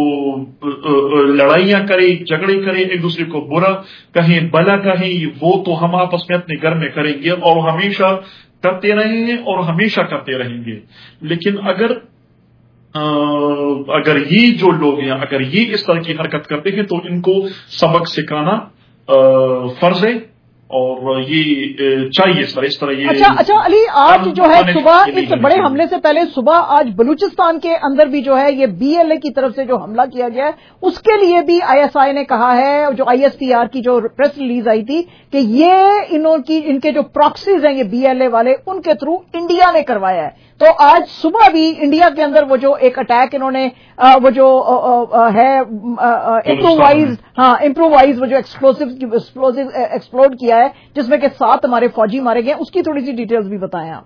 लड़ाइयां करे, झगड़े करे, एक दूसरे को बुरा कहें, भला कहें, वो तो हम आपस में अपने घर में करेंगे और हमेशा करते रहेंगे और हमेशा करते रहेंगे। लेकिन अगर आ, अगर ये जो लोग हैं, अगर ये इस तरह की हरकत करते हैं, तो इनको सबक सिखाना फर्ज है और ये चाहिए इस तरह इस तरह ये। अच्छा अच्छा अली, आज जो है सुबह इस बड़े हमले से पहले सुबह आज बलूचिस्तान के अंदर भी जो है ये बीएलए की तरफ से जो हमला किया गया है, उसके लिए भी आईएसआई ने कहा है, जो आईएसपीआर की जो प्रेस रिलीज आई थी, कि ये इन्हों की इनके जो प्रॉक्सीज हैं ये बीएलए वाले, उनके थ्रू इंडिया ने करवाया है। तो आज सुबह भी इंडिया के अंदर वो जो एक अटैक इन्होंने वो जो है इम्प्रोवाइज हाँ इम्प्रोवाइज वो जो एक्सप्लोसिव एक्सप्लोसिव एक्सप्लोड किया है, जिसमें के सात हमारे फौजी मारे गए, उसकी थोड़ी सी डिटेल्स भी बताएं आप।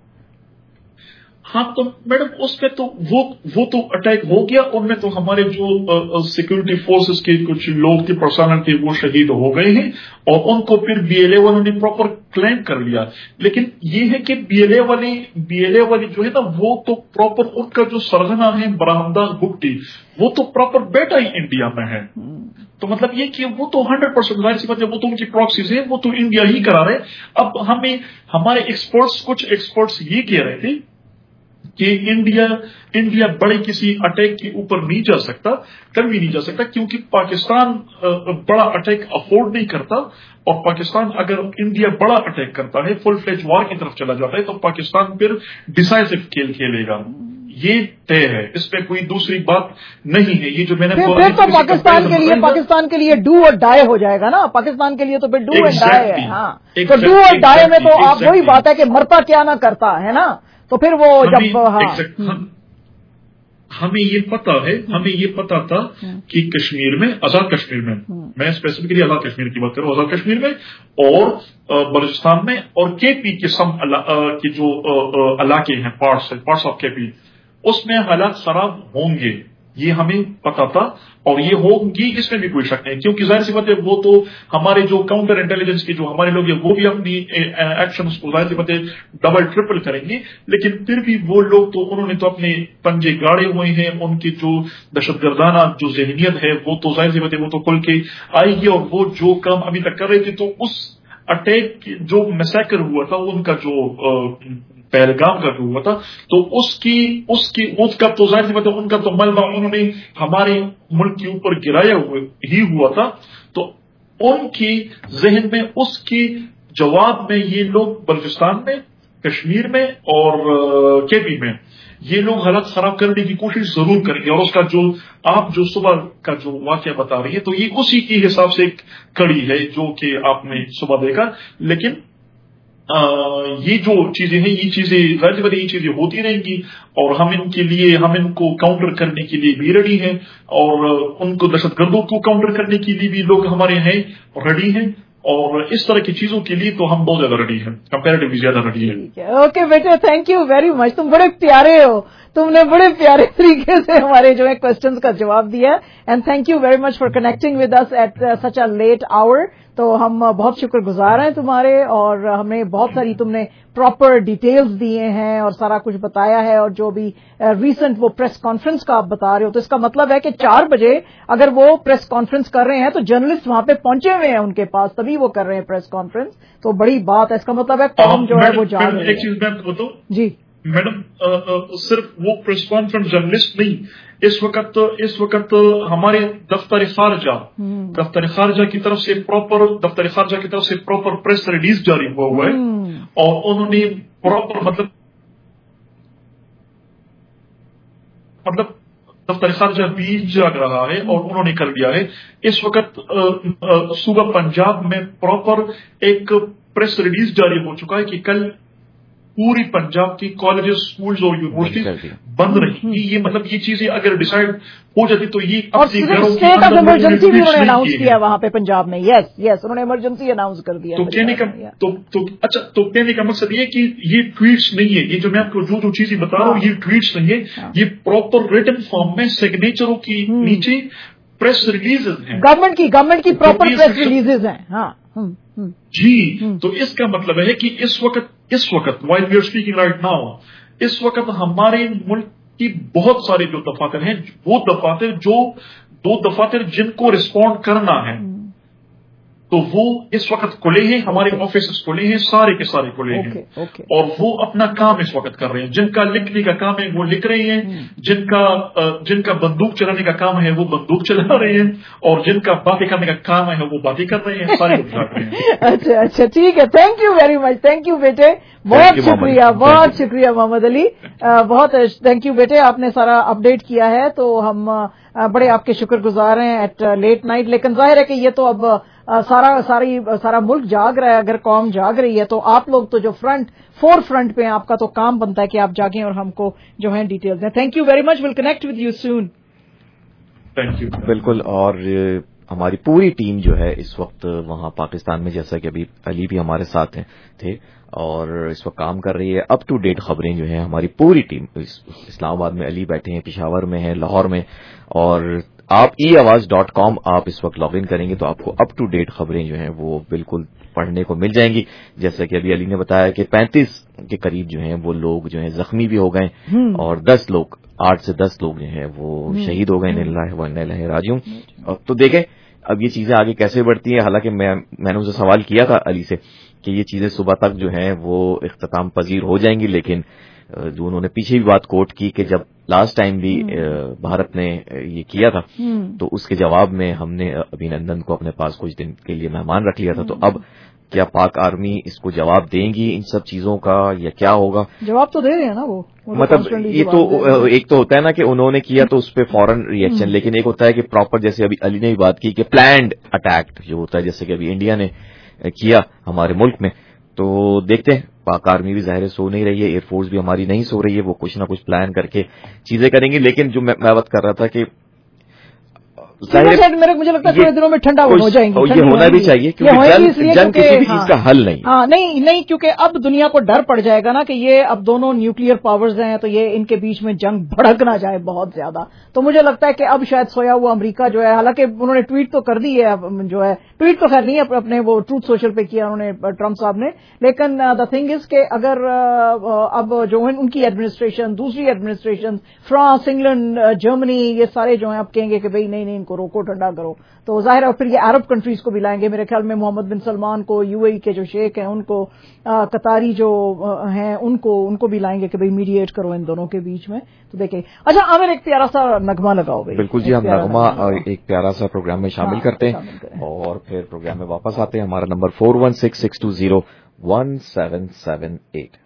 हाँ तो मैडम उसमें तो वो वो तो अटैक हो गया, उनमें तो हमारे जो सिक्योरिटी फोर्सेस के कुछ लोग थे, पर्सनल थे, वो शहीद हो गए हैं और उनको फिर बीएलए वालों ने प्रॉपर क्लेम कर लिया। लेकिन ये है कि बीएलए वाली बीएलए वाली जो है ना, वो तो प्रॉपर उनका जो सरगना है बरामदास बुगटी, वो तो प्रॉपर बेटा ही इंडिया में है। तो मतलब ये कि वो तो हंड्रेड परसेंट जाहिर सी बात है, वो तो उनकी प्रॉक्सीज है, वो तो इंडिया ही करा रहे। अब हमें हमारे एक्सपर्ट्स कुछ एक्सपर्ट्स ये कह रहे थे कि इंडिया इंडिया बड़े किसी अटैक के ऊपर नहीं जा सकता, कर भी नहीं जा सकता, क्योंकि पाकिस्तान बड़ा अटैक अफोर्ड नहीं करता। और पाकिस्तान अगर इंडिया बड़ा अटैक करता है, फुल फ्लेज वॉर की तरफ चला जाता है, तो पाकिस्तान फिर डिसाइसिव खेल खेलेगा, ये तय है, इसमें कोई दूसरी बात नहीं है। ये जो मैंने फिर, फिर तो पाकिस्तान के लिए पाकिस्तान के लिए डू और डाई हो जाएगा ना, पाकिस्तान के लिए तो फिर डू एंड डाई है। हाँ, तो डू और डाई में तो आप वही बात है कि मरता क्या ना करता है ना, तो फिर वो हमें, जब हाँ, हम, हमें ये पता है, हमें ये पता था कि कश्मीर में, आजाद कश्मीर में, मैं स्पेसिफिकली आजाद कश्मीर की बात करूं, आजाद कश्मीर में और बलूचिस्तान में और केपी के सम के जो इलाके हैं, पार्ट्स पार्ट्स ऑफ केपी, उसमें हालात खराब होंगे, ये हमें पता था और ये होंगी, इसमें भी कोई शक नहीं। क्योंकि जाहिर सी बात है, वो तो हमारे जो काउंटर इंटेलिजेंस के जो हमारे लोग हैं, वो भी अपनी एक्शंस को जाहिर सी बात है डबल ट्रिपल करेंगे। लेकिन फिर भी वो लोग तो उन्होंने तो अपने पंजे गाड़े हुए हैं, उनकी जो दहशतगर्दाना जो जहनीत है, वो तो जाहिर सी बात है वो तो खुल के आएगी। और वो जो काम अभी तक कर रहे थे, तो उस अटैक जो मैसेकर हुआ था, उनका जो पहलगाम का जो हुआ था, तो उसकी उसकी उसका तो जाहिर सी बात है उनका तो मलबा उन्होंने हमारे मुल्क के ऊपर गिराया हुआ ही हुआ था। तो उनकी जहन में उसके जवाब में ये लोग बलूचिस्तान में کشمیر میں اور کے پی میں یہ لوگ حالات خراب کرنے کی کوشش ضرور کریں گے. اور اس کا جو آپ جو صبح کا جو واقعہ بتا رہی ہے تو یہ اسی کے حساب سے ایک کڑی ہے جو کہ آپ نے صبح دیکھا. لیکن آ, یہ جو چیزیں ہیں یہ چیزیں غیر والی یہ چیزیں ہوتی رہیں گی اور ہم ان کے لیے ہم ان کو کاؤنٹر کرنے کے لیے بھی ریڈی ہیں اور ان کو دہشت گردوں کو کاؤنٹر کرنے کے لیے بھی لوگ ہمارے ہیں ریڈی ہیں. اور اس طرح کی چیزوں کے لیے تو ہم بہت زیادہ ریڈی ہیں, کمپیریٹیولی زیادہ ریڈی ہیں. اوکے بیٹے, تھینک یو ویری مچ. تم بڑے پیارے ہو, تم نے بڑے پیارے طریقے سے ہمارے جو ہے کوشچنز کا جواب دیا. And thank you very much for connecting with us at such a late hour. تو ہم بہت شکر گزار ہیں تمہارے, اور ہمیں بہت ساری تم نے پراپر ڈیٹیلز دیے ہیں اور سارا کچھ بتایا ہے. اور جو بھی ریسنٹ وہ پریس کانفرنس کا آپ بتا رہے ہو تو اس کا مطلب ہے کہ چار بجے اگر وہ پریس کانفرنس کر رہے ہیں تو جرنلسٹ وہاں پہ پہنچے ہوئے ہیں ان کے پاس, تبھی وہ کر رہے ہیں پریس کانفرنس. تو بڑی بات ہے, اس کا مطلب ہے قوم جو ہے وہ جان رہی ہے. ایک چیز میں بتاؤں جی میڈم, صرف وہ پریس کانفرنس جرنلسٹ نہیں, اس وقت اس وقت ہمارے دفتر خارجہ دفتر خارجہ کی طرف سے پراپر دفتر خارجہ کی طرف سے پراپر پریس ریلیز جاری ہوا ہوا ہے اور انہوں نے پراپر مطلب مطلب دفتر خارجہ بھی جاگ رہا ہے اور انہوں نے کر لیا ہے. اس وقت صوبہ پنجاب میں پراپر ایک پریس ریلیز جاری ہو چکا ہے کہ کل پوری پنجاب کی کالجز, اسکولز اور یونیورسٹی بند رہیں گی. یہ مطلب یہ چیزیں اگر ڈیسائیڈ ہو جاتی تو یہ اسٹیٹ آف ایمرجنسی بھی انہوں نے اناؤنس کیا وہاں پہ پنجاب میں. یس یس انہوں نے ایمرجنسی اناؤنس کر دیا. تو کہنے کا تو, تو اچھا تو کہنے کا مقصد یہ کہ یہ ٹویٹس نہیں ہے, یہ جو میں آپ کو جو جو چیزیں بتا رہا ہوں یہ ٹویٹس نہیں ہے, یہ پراپر ریٹن فارم میں سگنیچروں کی نیچے پریس ریلیزز ہیں, گورنمنٹ کی گورنمنٹ کی پراپر پریس ریلیزز ہیں. ہاں جی, تو اس کا مطلب ہے کہ اس وقت اس وقت while we are speaking right now, اس وقت ہمارے ملک کی بہت سارے جو دفاتر ہیں, وہ دفاتر جو دو دفاتر جن کو رسپونڈ کرنا ہے تو وہ اس وقت کھلے ہیں, ہمارے آفیسز کھلے ہیں, سارے کے سارے کھلے ہیں اور وہ اپنا کام اس وقت کر رہے ہیں. جن کا لکھنے کا کام ہے وہ لکھ رہے ہیں, جن کا جن کا بندوق چلانے کا کام ہے وہ بندوق چلا رہے ہیں اور جن کا باتیں کرنے کا کام ہے وہ باتیں کر رہے ہیں, سارے لوگ کر رہے ہیں. اچھا اچھا ٹھیک ہے, thank you very much. Thank you بیٹے, بہت شکریہ بہت شکریہ محمد علی, بہت تھینک یو بیٹے, آپ نے سارا اپڈیٹ کیا ہے تو ہم بڑے آپ کے شکر گزار ہیں ایٹ لیٹ نائٹ. لیکن ظاہر ہے کہ یہ تو اب سارا ساری سارا ملک جاگ رہا ہے, اگر قوم جاگ رہی ہے تو آپ لوگ تو جو فرنٹ فور فرنٹ پہ ہیں, آپ کا تو کام بنتا ہے کہ آپ جاگیں اور ہم کو جو ہے ڈیٹیلز دیں. Thank you very much, will connect with you soon. Thank you. بالکل, اور ہماری پوری ٹیم جو ہے اس وقت وہاں پاکستان میں, جیسا کہ ابھی علی بھی ہمارے ساتھ ہیں تھے اور اس وقت کام کر رہی ہے. اپ ٹو ڈیٹ خبریں جو ہیں ہماری پوری ٹیم, اسلام آباد میں علی بیٹھے ہیں, پشاور میں ہیں, لاہور میں, اور آپ ای آواز ڈاٹ کام آپ اس وقت لاگ ان کریں گے تو آپ کو اپ ٹو ڈیٹ خبریں جو ہیں وہ بالکل پڑھنے کو مل جائیں گی. جیسا کہ ابھی علی نے بتایا کہ پینتیس کے قریب جو ہیں وہ لوگ جو ہیں زخمی بھی ہو گئے اور دس لوگ آٹھ سے دس لوگ جو ہیں وہ شہید ہو گئے. انا للہ و انا الیہ راجعون. تو دیکھیں اب یہ چیزیں آگے کیسے بڑھتی ہیں. حالانکہ میں میں نے اسے سوال کیا تھا علی سے کہ یہ چیزیں صبح تک جو ہیں وہ اختتام پذیر ہو جائیں گی, لیکن جو انہوں نے پیچھے بھی بات کوٹ کی کہ جب لاسٹ ٹائم بھی بھارت نے یہ کیا تھا تو اس کے جواب میں ہم نے ابھی نندن کو اپنے پاس کچھ دن کے لیے مہمان رکھ لیا تھا. تو اب کیا پاک آرمی اس کو جواب دیں گی ان سب چیزوں کا یا کیا ہوگا؟ جواب تو دے رہے ہیں نا وہ, مطلب یہ تو ایک تو ہوتا ہے نا کہ انہوں نے کیا تو اس پہ فوراً ریئیکشن, لیکن ایک ہوتا ہے کہ پراپر, جیسے ابھی علی نے بھی بات کی کہ پلانڈ اٹیک جو ہوتا ہے, جیسے کہ ابھی انڈیا نے کیا ہمارے ملک میں. تو دیکھتے ہیں, پاک آرمی بھی ظاہر سو نہیں رہی ہے, ایئر فورس بھی ہماری نہیں سو رہی ہے, وہ کچھ نہ کچھ پلان کر کے چیزیں کریں گی. لیکن جو میں بات کر رہا تھا کہ مجھے لگتا ہے تھوڑے دنوں میں ٹھنڈا ہو جائیں گے, یہ ہونا بھی چاہیے کیونکہ جنگ کسی بھی چیز کا حل نہیں. ہاں نہیں نہیں کیونکہ اب دنیا کو ڈر پڑ جائے گا نا کہ یہ اب دونوں نیوکلیئر پاورز ہیں تو یہ ان کے بیچ میں جنگ بھڑک نہ جائے بہت زیادہ. تو مجھے لگتا ہے کہ اب شاید سویا ہوا امریکہ جو ہے, حالانکہ انہوں نے ٹویٹ تو کر دی ہے, جو ہے ٹویٹ تو خیر نہیں ہے, اپنے وہ ٹروتھ سوشل پہ کیا انہوں نے ٹرمپ صاحب نے, لیکن دا تھنگ از کہ اگر اب جو ان کی ایڈمنسٹریشن, دوسری ایڈمنسٹریشن, فرانس, انگلینڈ, جرمنی, یہ سارے جو ہیں اب کہیں گے کہ بھئی نہیں نہیں ان کو روکو, ٹھنڈا کرو, تو ظاہر ہے پھر یہ عرب کنٹریز کو بھی لائیں گے. میرے خیال میں محمد بن سلمان کو, یو اے ای کے جو شیخ ہیں ان کو, قطاری جو ہیں ان کو ان کو بھی لائیں گے کہ بھئی میڈیٹ کرو ان دونوں کے بیچ میں. تو دیکھیں, اچھا عامر ایک پیارا سا نغمہ لگاؤ بھائی. بالکل جی, ہم نغمہ ایک پیارا سا پروگرام میں شامل کرتے ہیں اور پھر پروگرام میں واپس آتے ہیں. ہمارا number four one six six two zero one seven seven eight.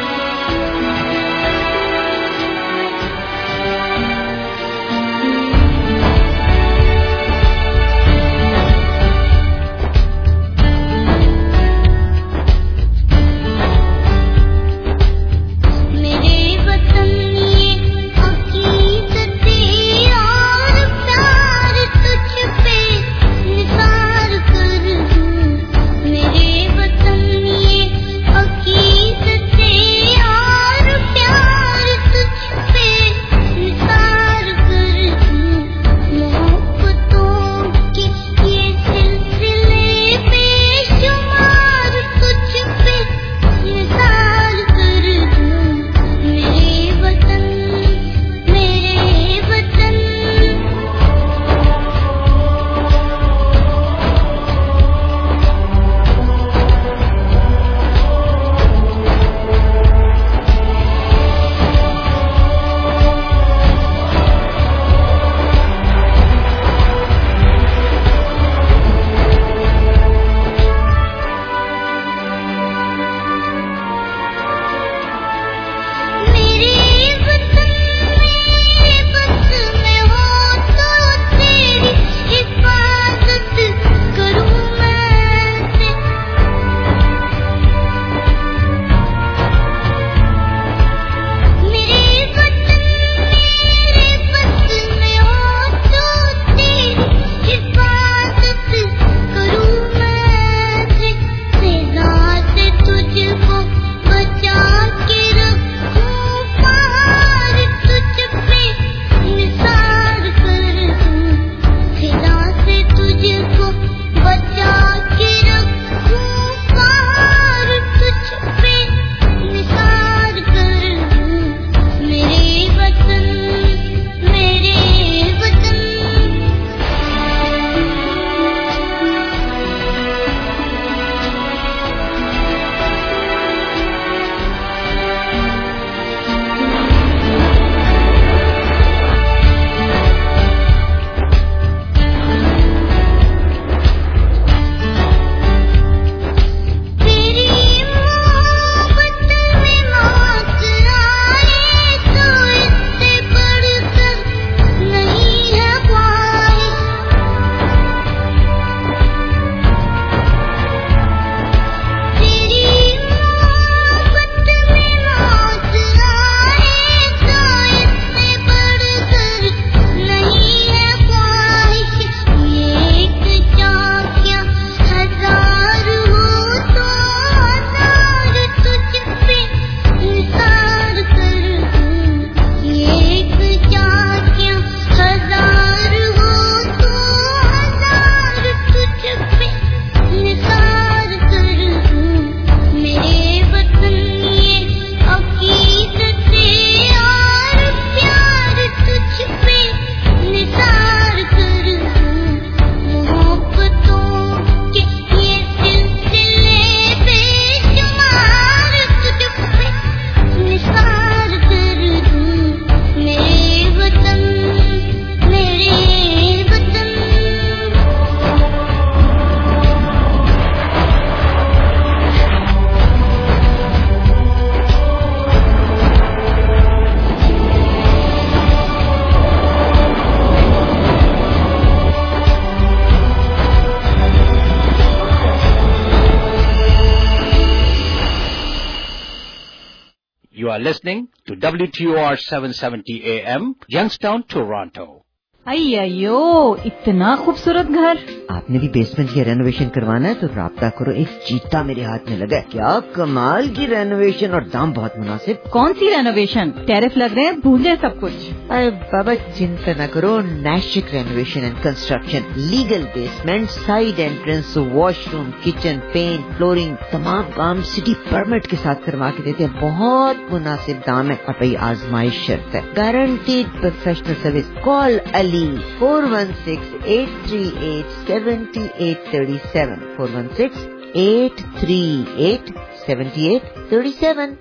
You are listening to W T O R seven seventy A M, Youngstown, Toronto. अय्यो इतना खूबसूरत घर। आपने भी बेसमेंट की रेनोवेशन करवाना है तो राब्ता करो, एक चीता मेरे हाथ में लगा है। क्या कमाल की रेनोवेशन और दाम बहुत मुनासिब। कौन सी रेनोवेशन? टैरिफ लग रहे हैं, भूल जाए सब कुछ। अरे बाबा चिंता न करो, Nashik renovation and construction, legal basement, side entrance, washroom, kitchen, paint, flooring, तमाम काम सिटी परमिट के साथ करवा के देते हैं। बहुत मुनासिब दाम है और भाई आजमाइश शर्त है, guaranteed professional service. Call Ali four one six, eight three eight, seven eight three seven, four one six, eight three eight, seven eight three seven.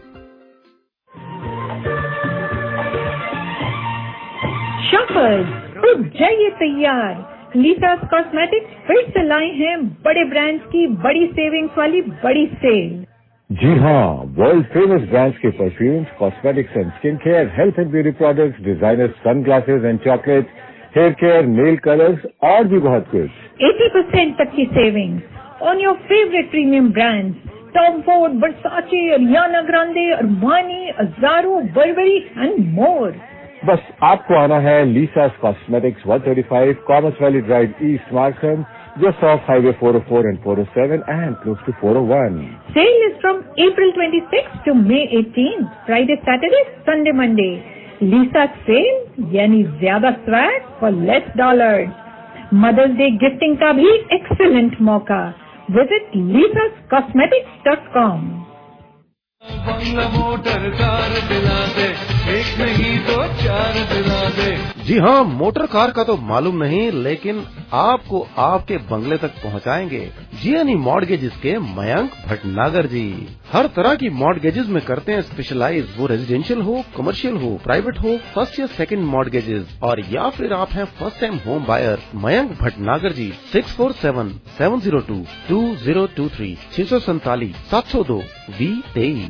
Shoppers, हो जाइए तैयार। लीसास कॉस्मेटिक्स फिर से लाए हैं बड़े ब्रांड्स की बड़ी सेविंग्स वाली बड़ी सेल। जी हाँ, वर्ल्ड फेमस ब्रांड्स के perfumes, cosmetics and skin care, health and beauty products, designer sunglasses and chocolates, hair care, nail colours और भी बहुत कुछ। eighty percent तक की savings on your favourite premium brands, Tom Ford, Versace, Ariana Grande, Armani, Azzaro, Burberry and more. बस आपको आना है Lisa's Cosmetics one thirty-five Commerce Valley Drive East, Markham, just off Highway four oh four and four oh seven and close to four oh one. Sale is from April twenty-sixth to May eighteenth, Friday, Saturday, Sunday, Monday. Lisa sale यानी ज्यादा swag for less dollars. Mother's Day gifting का भी excellent मौका. Visit lisas cosmetics dot com. बंगला motor car दिला दे, एक नहीं तो चार दिला दे। जी हाँ, मोटर कार का तो मालूम नहीं, लेकिन आपको आपके बंगले तक पहुँचाएंगे जीएनई मॉर्गेजेस के मयंक भटनागर जी। हर तरह की मॉर्गेजेस में करते हैं स्पेशलाइज, वो रेजिडेंशियल हो, कमर्शियल हो, प्राइवेट हो, फर्स्ट या सेकंड मॉर्गेजेस, और या फिर आप हैं first time home buyer. Mayank Bhatnagar ji, six four seven seven zero two two zero two three छह सौ सैतालीस सात सौ दो वी तेईस।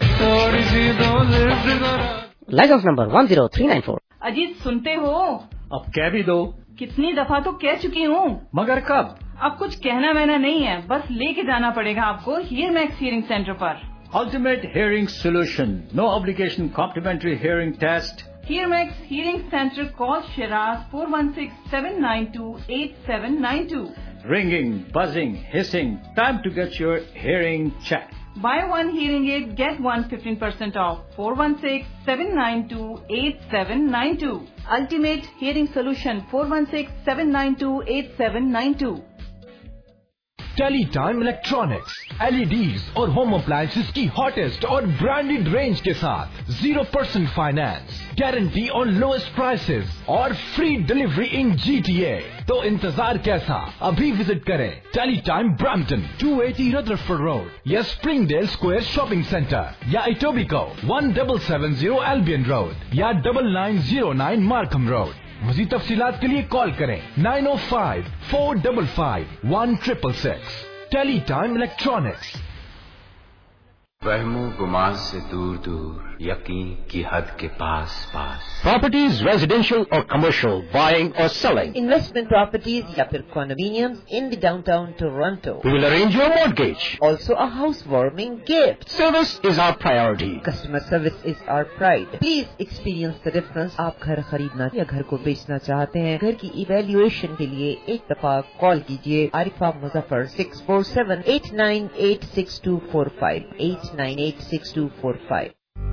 Licence number one zero three nine four. Ajit सुनते हो? अब कह भी दो। कितनी दफा तो कह चुकी हूँ। मगर कब? अब कुछ कहना वहना नहीं है, बस लेके जाना पड़ेगा आपको हियर मैक्स हियरिंग सेंटर पर। Ultimate hearing solution, no obligation, complimentary hearing test. Hear Max Hearing Centre, call Shiraz four one six seven nine two eight seven nine two. Ringing, buzzing, hissing, time to get your hearing checked. Buy one hearing aid, get one fifteen percent off. four one six seven nine two eight seven nine two. Ultimate Hearing Solution, four one six seven nine two eight seven nine two. Teletime Electronics, LEDs और home appliances की hottest और branded range के साथ zero percent finance, guarantee on lowest prices और free delivery in GTA. तो इंतजार कैसा, अभी विजिट करें Teletime Brampton two eighty Rutherford Road या स्प्रिंगडेल स्क्वायर शॉपिंग सेंटर या Etobicoke one double seven zero Albion Road या double nine zero nine Markham Road. मज़ीद तफसीलात के लिए कॉल करें nine O five four five five one triple six. Teletime Electronics. वहमो गुमान से दूर दूर, यकीन की हद के पास पास। Properties, residential or commercial, buying or selling. Investment properties या फिर condominiums in the downtown Toronto. We will arrange your mortgage. Also a housewarming gift. Service is our priority. Customer service is our pride. Please experience the difference. आप घर खरीदना या घर को बेचना चाहते हैं, घर की इवेल्युएशन के लिए एक दफा कॉल कीजिए Arifa Muzaffar six four seven eight nine eight six two four five eight nine eight six two four five.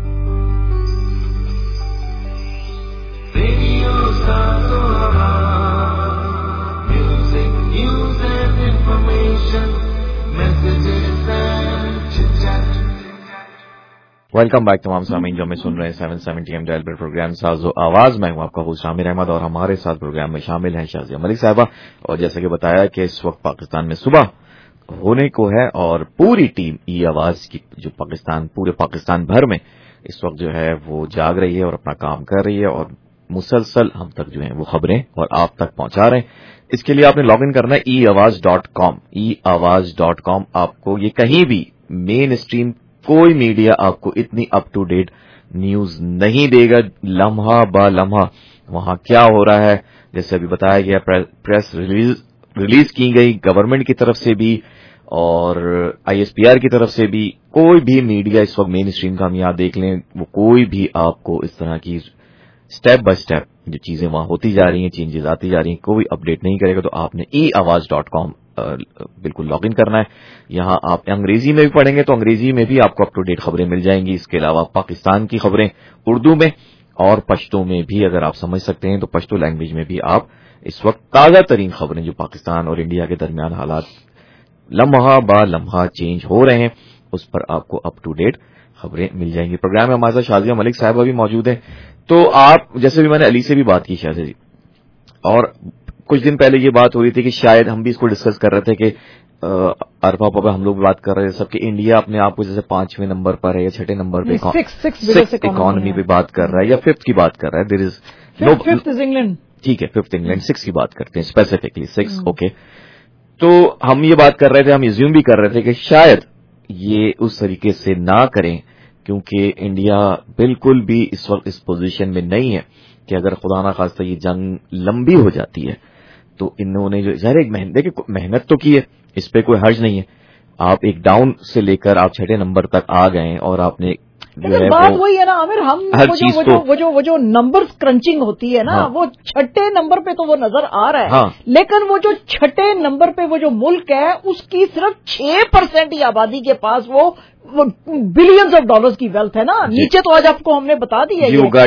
Radio music, news and information, messages and chit-chat. Welcome back तमाम सामीन जो हमें सुन रहे हैं सेवन सेवेंटी एम डायल पर programme साजो आवाज। मैं हूं आपका होस्ट आमिर अहमद और हमारे साथ प्रोग्राम में शामिल हैं शाजिया मलिक साहिबा। और जैसा कि बताया कि इस वक्त पाकिस्तान में सुबह होने को है और पूरी टीम ई आवाज की जो पाकिस्तान पूरे पाकिस्तान भर में इस वक्त जो है वो जाग रही है और अपना काम कर रही है और मुसलसल हम तक जो है वो खबरें और आप तक पहुंचा रहे हैं। इसके लिए आपने लॉग इन करना है ई आवाज डॉट कॉम ई आवाज डॉट कॉम। आपको ये कहीं भी मेन स्ट्रीम कोई मीडिया आपको इतनी अप टू डेट न्यूज नहीं देगा। लम्हा ब लम्हा वहां क्या हो रहा है, जैसे अभी बताया गया प्रेस रिलीज रिलीज की गई गवर्नमेंट की तरफ से भी और आईएसपीआर की तरफ से भी। कोई भी मीडिया इस वक्त मेन स्ट्रीम का हम यहां देख लें, वो कोई भी आपको इस तरह की स्टेप बाय स्टेप जो चीजें वहां होती जा रही हैं, चेंजेस आती जा रही हैं, कोई अपडेट नहीं करेगा। तो आपने ई आवाज डॉट कॉम बिल्कुल लॉग इन करना है। यहां आप अंग्रेजी में भी पढ़ेंगे तो अंग्रेजी में भी आपको अप टू डेट खबरें मिल जाएंगी। इसके अलावा पाकिस्तान की खबरें उर्दू में और पश्तो में भी अगर आप समझ सकते हैं तो पश्तो लैंग्वेज में भी आप इस वक्त ताजा तरीन खबरें जो पाकिस्तान और इंडिया के दरमियान हालात लम्हा बा लम्हा चेंज हो रहे हैं उस पर आपको अप टू डेट खबरें मिल जाएंगी। प्रोग्राम में हमारे साथ शाजिया मलिक साहिबा भी मौजूद है। तो आप जैसे भी मैंने अली से भी बात की शाजिया जी, और कुछ दिन पहले ये बात हो रही थी कि शायद हम भी इसको डिस्कस कर रहे थे कि अरफा पर हम लोग बात कर रहे थे सबके इंडिया अपने आप को जैसे पांचवें नंबर पर है या छठे नंबर पे सिक्स इकोनॉमी पे बात कर रहा है या फिफ्थ की बात कर रहा है। There is no fifth is England, ठीक है, फिफ्थ इंग्लैंड, सिक्स की बात करते हैं स्पेसिफिकली सिक्स। ओके, तो हम ये बात कर रहे थे, हम एज्यूम भी कर रहे थे कि शायद یہ اس طریقے سے نہ کریں، کیونکہ انڈیا بالکل بھی اس وقت اس پوزیشن میں نہیں ہے کہ اگر خدا نہ خواستہ یہ جنگ لمبی ہو جاتی ہے تو انہوں نے جو ظاہر ایک محنت دیکھیں محنت تو کی ہے، اس پہ کوئی حرج نہیں ہے. آپ ایک ڈاؤن سے لے کر آپ چھٹے نمبر تک آ گئے اور آپ نے لیکن بات وہی ہے نا عامر، ہم وہ جو وہ جو وہ جو نمبرز کرنچنگ ہوتی ہے نا، وہ چھٹے نمبر پہ تو وہ نظر آ رہا ہے، لیکن وہ جو چھٹے نمبر پہ وہ جو ملک ہے اس کی صرف چھ پرسینٹ ہی آبادی کے پاس وہ بلینز آف ڈالرز کی ویلتھ ہے نا. نیچے تو آج آپ کو ہم نے بتا دی ہے،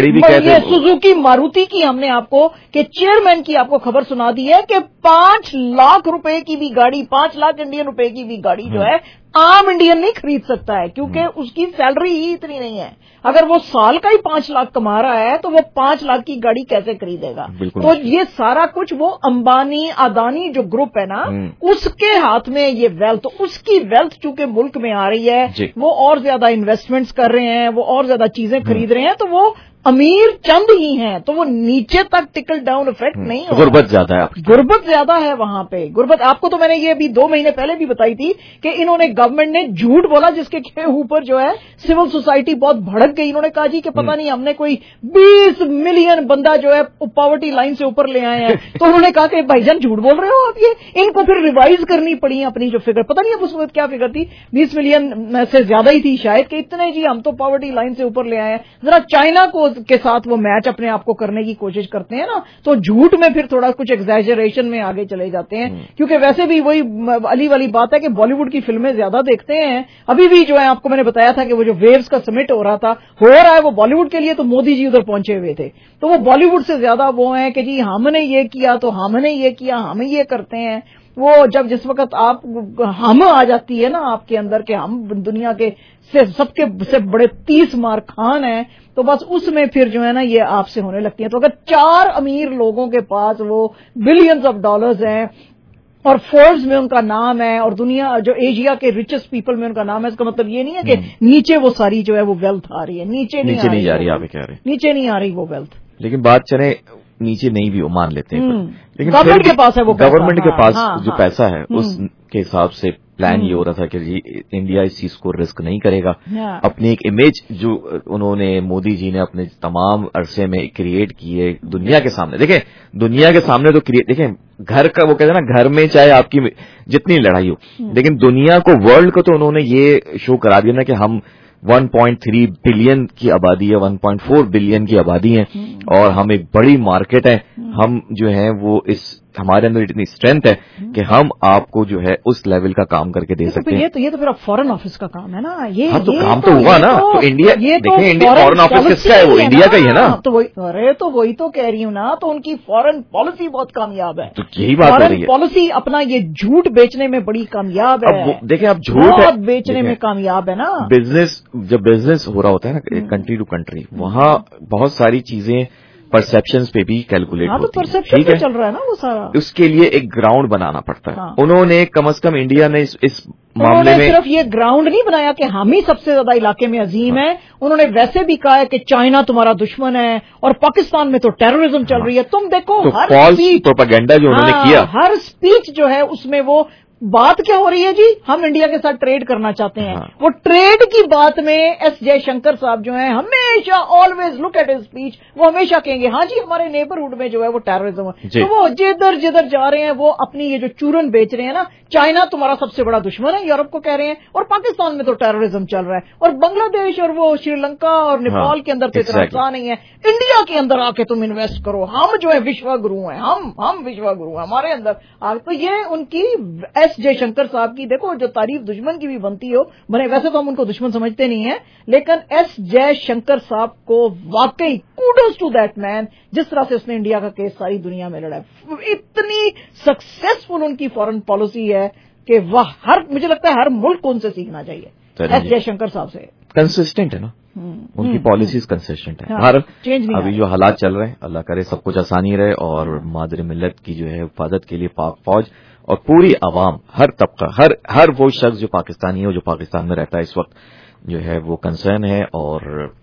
یہ سوزوکی ماروتی کی ہم نے آپ کو کہ چیئرمین کی آپ کو خبر سنا دی ہے کہ پانچ لاکھ روپے کی بھی گاڑی، پانچ لاکھ انڈین روپے کی بھی گاڑی جو ہے عام انڈین نہیں خرید سکتا ہے، کیونکہ اس کی سیلری ہی اتنی نہیں ہے. اگر وہ سال کا ہی پانچ لاکھ کما رہا ہے تو وہ پانچ لاکھ کی گاڑی کیسے خریدے گا؟ تو یہ سارا کچھ وہ امبانی اڈانی جو گروپ ہے نا اس کے ہاتھ میں یہ ویلتھ، اس کی ویلتھ چونکہ ملک میں آ رہی ہے، وہ اور زیادہ انویسٹمنٹس کر رہے ہیں، وہ اور زیادہ چیزیں خرید رہے ہیں، تو وہ امیر چند ہی ہیں، تو وہ نیچے تک ٹکل ڈاؤن افیکٹ نہیں ہوگا. غربت زیادہ ہے، غربت زیادہ ہے وہاں پہ. غربت آپ کو تو میں نے یہ بھی دو مہینے پہلے بھی بتائی تھی کہ انہوں نے گورنمنٹ نے جھوٹ بولا جس کے اوپر جو ہے سول سوسائٹی بہت بھڑک گئی. انہوں نے کہا جی کہ پتہ نہیں ہم نے کوئی بیس ملین بندہ جو ہے پاورٹی لائن سے اوپر لے آئے ہیں. تو انہوں نے کہا کہ بھائی جان جھوٹ بول رہے ہو آپ. یہ ان کو پھر ریوائز کرنی پڑی اپنی جو فگر، پتہ نہیں اب اس وقت کیا فگر تھی، بیس ملین میں سے زیادہ ہی تھی شاید، کہ اتنے جی ہم تو پاورٹی لائن سے اوپر لے آئے ہیں. ذرا چائنا کو کے ساتھ وہ میچ اپنے آپ کو کرنے کی کوشش کرتے ہیں نا، تو جھوٹ میں پھر تھوڑا کچھ ایگزیجریشن میں آگے چلے جاتے ہیں. کیونکہ ویسے بھی وہی علی والی بات ہے کہ بالی ووڈ کی فلمیں زیادہ دیکھتے ہیں. ابھی بھی جو ہے آپ کو میں نے بتایا تھا کہ وہ جو ویوز کا سمٹ ہو رہا تھا ہو رہا ہے وہ بالی ووڈ کے لیے، تو مودی جی ادھر پہنچے ہوئے تھے. تو وہ بالی ووڈ سے زیادہ وہ ہیں کہ جی ہم نے یہ کیا تو ہم نے یہ کیا، ہم یہ کرتے ہیں. وہ جب جس وقت آپ ہم آ جاتی ہے نا آپ کے اندر کہ ہم دنیا کے سب کے سے بڑے تیس مار خان ہیں، تو بس اس میں پھر جو ہے نا یہ آپ سے ہونے لگتی ہیں. تو اگر چار امیر لوگوں کے پاس وہ بلینز آف ڈالرز ہیں اور فوربس میں ان کا نام ہے اور دنیا جو ایشیا کے ریچسٹ پیپل میں ان کا نام ہے، اس کا مطلب یہ نہیں ہے کہ نیچے وہ ساری جو ہے وہ ویلتھ آ رہی ہے. نیچے نہیں جا رہی، آپ کہہ رہے ہیں نیچے نہیں آ رہی وہ ویلتھ. لیکن بات چلے نیچے نہیں بھی وہ مان لیتے ہیں، لیکن گورنمنٹ کے پاس ہے وہ گورنمنٹ کے پاس جو پیسہ ہے اس کے حساب سے پلان یہ ہو رہا تھا کہ جی انڈیا اس چیز کو رسک نہیں کرے گا. اپنی ایک امیج جو انہوں نے مودی جی نے اپنے تمام عرصے میں کریٹ کی ہے دنیا کے سامنے، دیکھیں دنیا کے سامنے تو کریٹ، دیکھیں گھر کا وہ کہتے ہیں نا گھر میں چاہے آپ کی جتنی لڑائی ہو، لیکن دنیا کو ورلڈ کو تو انہوں نے یہ شو کرا دیا نا کہ ہم ون پوائنٹ تھری بلین کی آبادی ہے، ون پوائنٹ فور بلین کی آبادی ہے اور ہم ایک بڑی مارکیٹ ہے. ہم جو ہے وہ اس ہمارے اندر اتنی اسٹرینتھ ہے کہ ہم آپ کو جو ہے اس لیول کا کام کر کے دے سکتے ہیں. یہ تو یہ تو پھر فورن آفس کا کام ہے نا. یہ ہاں تو کام تو ہوا نا. تو انڈیا دیکھیں انڈیا فورن آفس کس کا ہے؟ وہ انڈیا کا ہی ہے نا. تو ارے تو وہی تو کہہ رہی ہوں نا. تو ان کی فورن پالیسی بہت کامیاب ہے. تو یہی بات ہو رہی ہے، فورن پالیسی اپنا یہ جھوٹ بیچنے میں بڑی کامیاب ہے. دیکھیں آپ جھوٹ بیچنے میں کامیاب ہے نا. بزنس جب بزنس ہو رہا ہوتا ہے نا کنٹری ٹو کنٹری، وہاں بہت ساری چیزیں پرسپشنز پہ بھی کیلکولیٹ ہوتی ہے. ٹھیک ہے، چل رہا ہے نا وہ سارا. اس کے لیے ایک گراؤنڈ بنانا پڑتا ہے. انہوں نے کم از کم انڈیا نے اس معاملے میں صرف یہ گراؤنڈ نہیں بنایا کہ ہم ہی سب سے زیادہ علاقے میں عظیم ہیں. انہوں نے ویسے بھی کہا ہے کہ چائنا تمہارا دشمن ہے اور پاکستان میں تو ٹیررزم چل رہی ہے. تم دیکھو ہر پروپیگنڈا جو انہوں نے کیا، ہر اسپیچ جو ہے اس میں وہ بات کیا ہو رہی ہے جی ہم انڈیا کے ساتھ ٹریڈ کرنا چاہتے ہیں. وہ ٹریڈ کی بات میں ایس جے شنکر صاحب جو ہیں ہمیشہ always look at his speech وہ ہمیشہ کہیں گے ہاں جی ہمارے نیبرہڈ میں جو ہے وہ ٹیررزم ہے. تو وہ جدھر جدھر جا رہے ہیں وہ اپنی یہ جو چورن بیچ رہے ہیں نا، چائنا تمہارا سب سے بڑا دشمن ہے یورپ کو کہہ رہے ہیں، اور پاکستان میں تو ٹیررزم چل رہا ہے، اور بنگلہ دیش اور وہ شری لنکا اور نیپال کے اندر تو اتنا آسان نہیں ہے. انڈیا کے اندر آ کے تم انویسٹ کرو، ہم جو ہے وشوا گرو ہیں، ہم ہم وشوا گرو ہیں ہمارے اندر. تو یہ ان کی ایس جے شنکر صاحب کی دیکھو جو تعریف دشمن کی بھی بنتی ہو بنے، ویسے تو ہم ان کو دشمن سمجھتے نہیں ہیں، لیکن ایس جے شنکر صاحب کو واقعی کوڈوز ٹو دیٹ مین جس طرح سے اس نے انڈیا کا کیس ساری دنیا میں لڑا ہے. اتنی سکسیسفل ان کی فورن پالیسی ہے کہ وہ ہر مجھے لگتا ہے ہر ملک کو ان سے سیکھنا چاہیے. ایس جے شنکر صاحب سے کنسسٹنٹ ہے نا ان کی پالیسیز کنسسٹنٹ ہے. ہر ابھی جو حالات چل رہے ہیں اللہ کرے سب کچھ آسانی رہے اور مادر ملت کی جو ہے حفاظت کے لیے پاک فوج اور پوری عوام، ہر طبقہ، ہر ہر وہ شخص جو پاکستانی ہے جو پاکستان میں رہتا ہے اس وقت جو ہے وہ کنسرن ہے، اور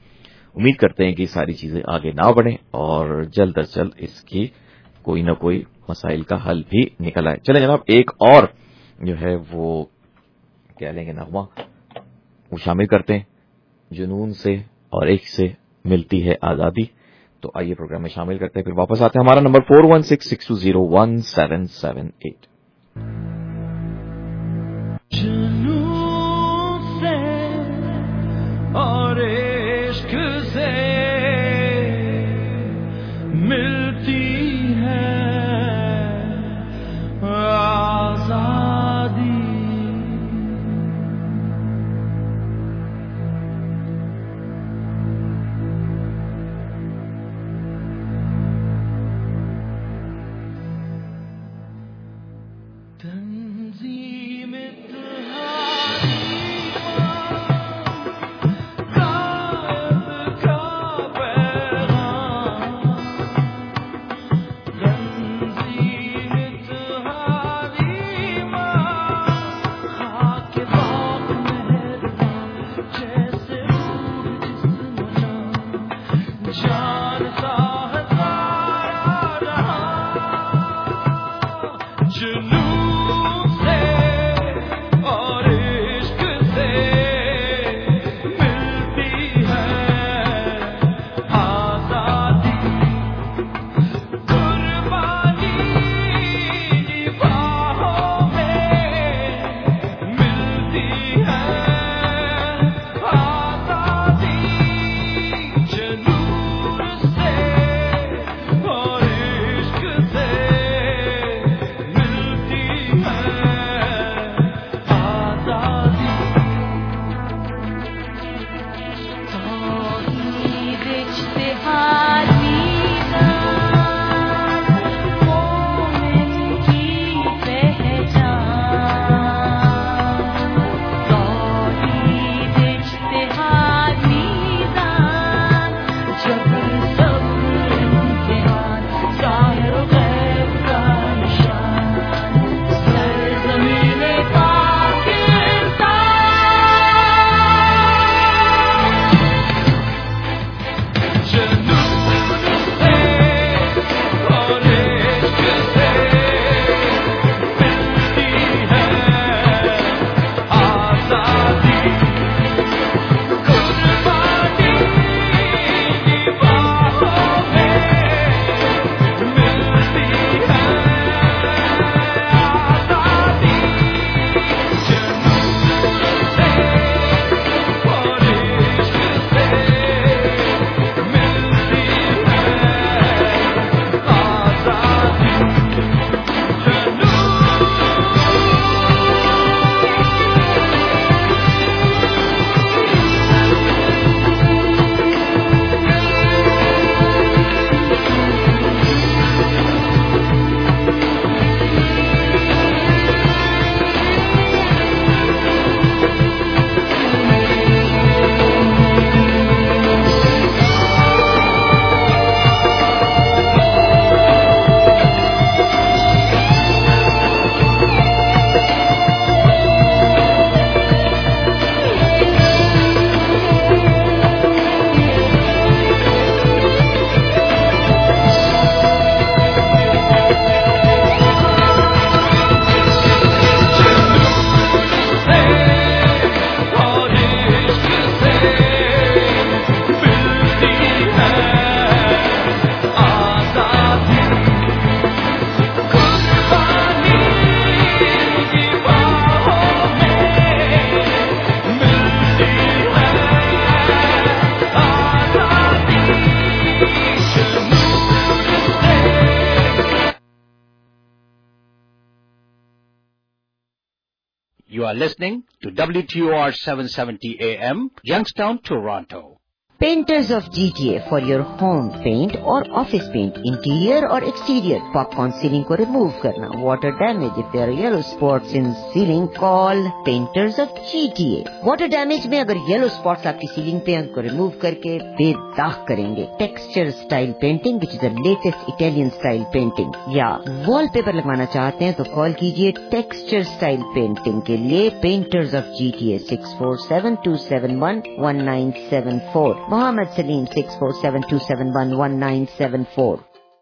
امید کرتے ہیں کہ ساری چیزیں آگے نہ بڑھیں اور جلد از جلد اس کی کوئی نہ کوئی مسائل کا حل بھی نکل آئے. چلیں جناب ایک اور جو ہے وہ کیا لیں گے نغمہ وہ شامل کرتے ہیں. جنون سے اور عشق سے ملتی ہے آزادی. تو آئیے پروگرام میں شامل کرتے ہیں, پھر واپس آتے ہیں. ہمارا number four one six six two zero one seven seven eight. جنون سے اور عشق سے ملتی ہے آزادی. تنظیم You are listening to W T O R seven seventy A M, Youngstown, Toronto. Painters of G T A for your home paint और office paint, interior और exterior. Popcorn ceiling को remove करना. Water damage, if there are yellow spots in ceiling, call Painters of G T A. Water damage में अगर yellow spots आपकी ceiling पे उनको remove करके बेदाग करेंगे. Texture style painting, which is the latest Italian style painting. या wallpaper लगवाना चाहते हैं तो call कीजिए Texture style painting के लिए Painters of G T A six four seven two seven one one nine seven four. Mohammed Salim six four seven two seven one one nine seven four.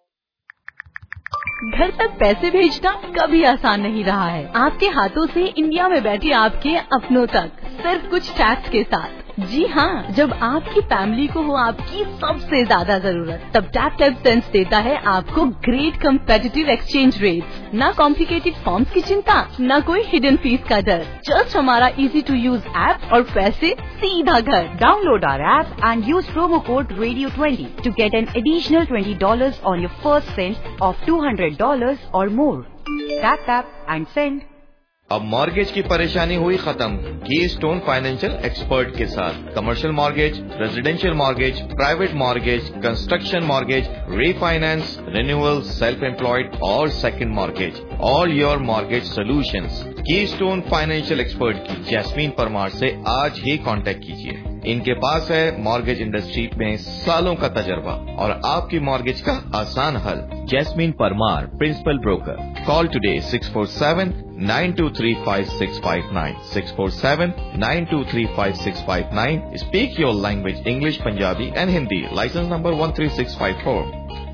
घर तक पैसे भेजना कभी आसान नहीं रहा है. आपके हाथों से इंडिया में बैठे आपके अपनों तक सिर्फ कुछ टैक्स के साथ। जी हाँ, जब आपकी फैमिली को हो आपकी सबसे ज्यादा जरूरत, तब टैप टैप सेंस देता है आपको ग्रेट कम्पेटिटिव एक्सचेंज रेट्स। ना कॉम्प्लिकेटेड फॉर्म्स की चिंता, ना कोई हिडन फीस का डर, जस्ट हमारा इजी टू यूज ऐप और पैसे सीधा घर। Download our app and use promo code radio twenty to get an additional twenty dollars on your first send of two hundred dollars or more. Tap tap and send. अब mortgage की परेशानी हुई खत्म Keystone Financial expert के साथ। Commercial mortgage, residential mortgage, private mortgage, construction mortgage, refinance, renewal, self employed और second mortgage, all your mortgage solutions. Keystone Financial expert की Jasmine Parmar से आज ही कांटेक्ट कीजिए। इनके पास है मॉर्गेज इंडस्ट्री में सालों का तजर्बा और आपकी मॉर्गेज का आसान हल। Jasmine Parmar, principal broker. Call today six four seven nine two three five six five nine, six four seven nine two three five six five nine. Speak your language English, Punjabi and Hindi. Licence number one three six five four.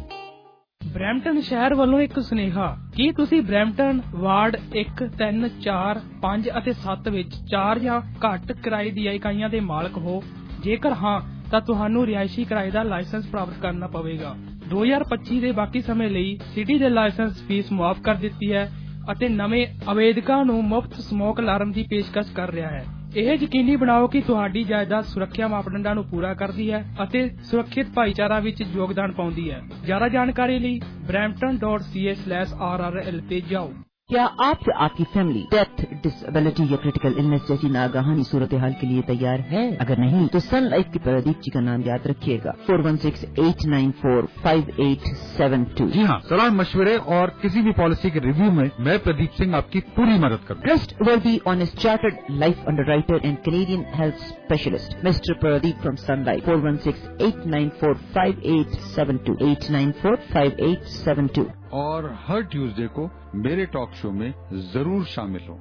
Brampton ਸ਼ਹਿਰ ਵੱਲੋਂ ਇੱਕ ਸੁਨੇਹਾ। ਕੀ ਤੁਸੀਂ Brampton ward ਇੱਕ, ਤਿੰਨ, ਚਾਰ, ਪੰਜ ਅਤੇ ਸੱਤ ਵਿੱਚ ਚਾਰ ਜਾਂ ਘੱਟ ਕਿਰਾਏ ਦੀਆਂ ਇਕਾਈਆਂ ਦੇ ਮਾਲਕ ਹੋ? ਜੇਕਰ ਹਾਂ ਤਾਂ ਤੁਹਾਨੂੰ ਰਿਹਾਇਸ਼ੀ ਕਿਰਾਏ ਦਾ ਲਾਇਸੈਂਸ ਪ੍ਰਾਪਤ ਕਰਨਾ ਪਵੇਗਾ। ਦੋ ਹਜ਼ਾਰ ਪੱਚੀ ਦੇ ਬਾਕੀ ਸਮੇਂ ਲਈ ਸਿਟੀ ਦੇ ਲਾਇਸੈਂਸ ਫੀਸ ਮੁਆਫ ਕਰ ਦਿੱਤੀ ਹੈ ਅਤੇ ਨਵੇਂ ਆਵੇਦਕਾਂ ਨੂੰ ਮੁਫਤ ਸਮੋਕ ਅਲਾਰਮ ਦੀ ਪੇਸ਼ਕਸ਼ ਕਰ ਰਿਹਾ ਹੈ। ਇਹ ਯਕੀਨੀ ਬਣਾਓ ਕਿ ਤੁਹਾਡੀ ਜਾਇਦਾਦ ਸੁਰੱਖਿਆ ਮਾਪਦੰਡਾਂ ਨੂੰ ਪੂਰਾ ਕਰਦੀ ਹੈ ਅਤੇ ਸੁਰੱਖਿਅਤ ਭਾਈਚਾਰਾ ਵਿੱਚ ਯੋਗਦਾਨ ਪਾਉਂਦੀ ਹੈ। ਜ਼ਿਆਦਾ ਜਾਣਕਾਰੀ ਲਈ brampton dot c a slash r r l ਤੇ ਜਾਓ। क्या आप या आपकी फैमिली डेथ, डिसेबिलिटी या क्रिटिकल इलनेस जैसी नागहानी सूरत हाल के लिए तैयार है? अगर नहीं तो सन लाइफ के प्रदीप जी का नाम याद रखिएगा, four one six eight nine four five eight seven two. जी हाँ, सलाह मशवरे और किसी भी पॉलिसी के रिव्यू में मैं प्रदीप सिंह आपकी पूरी मदद करूँगा। Trust worthy on his chartered life underwriter and Canadian health specialist, Mister Pradeep from Sun Life, four one six eight nine four five eight seven two, eight nine four five eight seven two। और हर Tuesday को मेरे talk show में जरूर शामिल हो।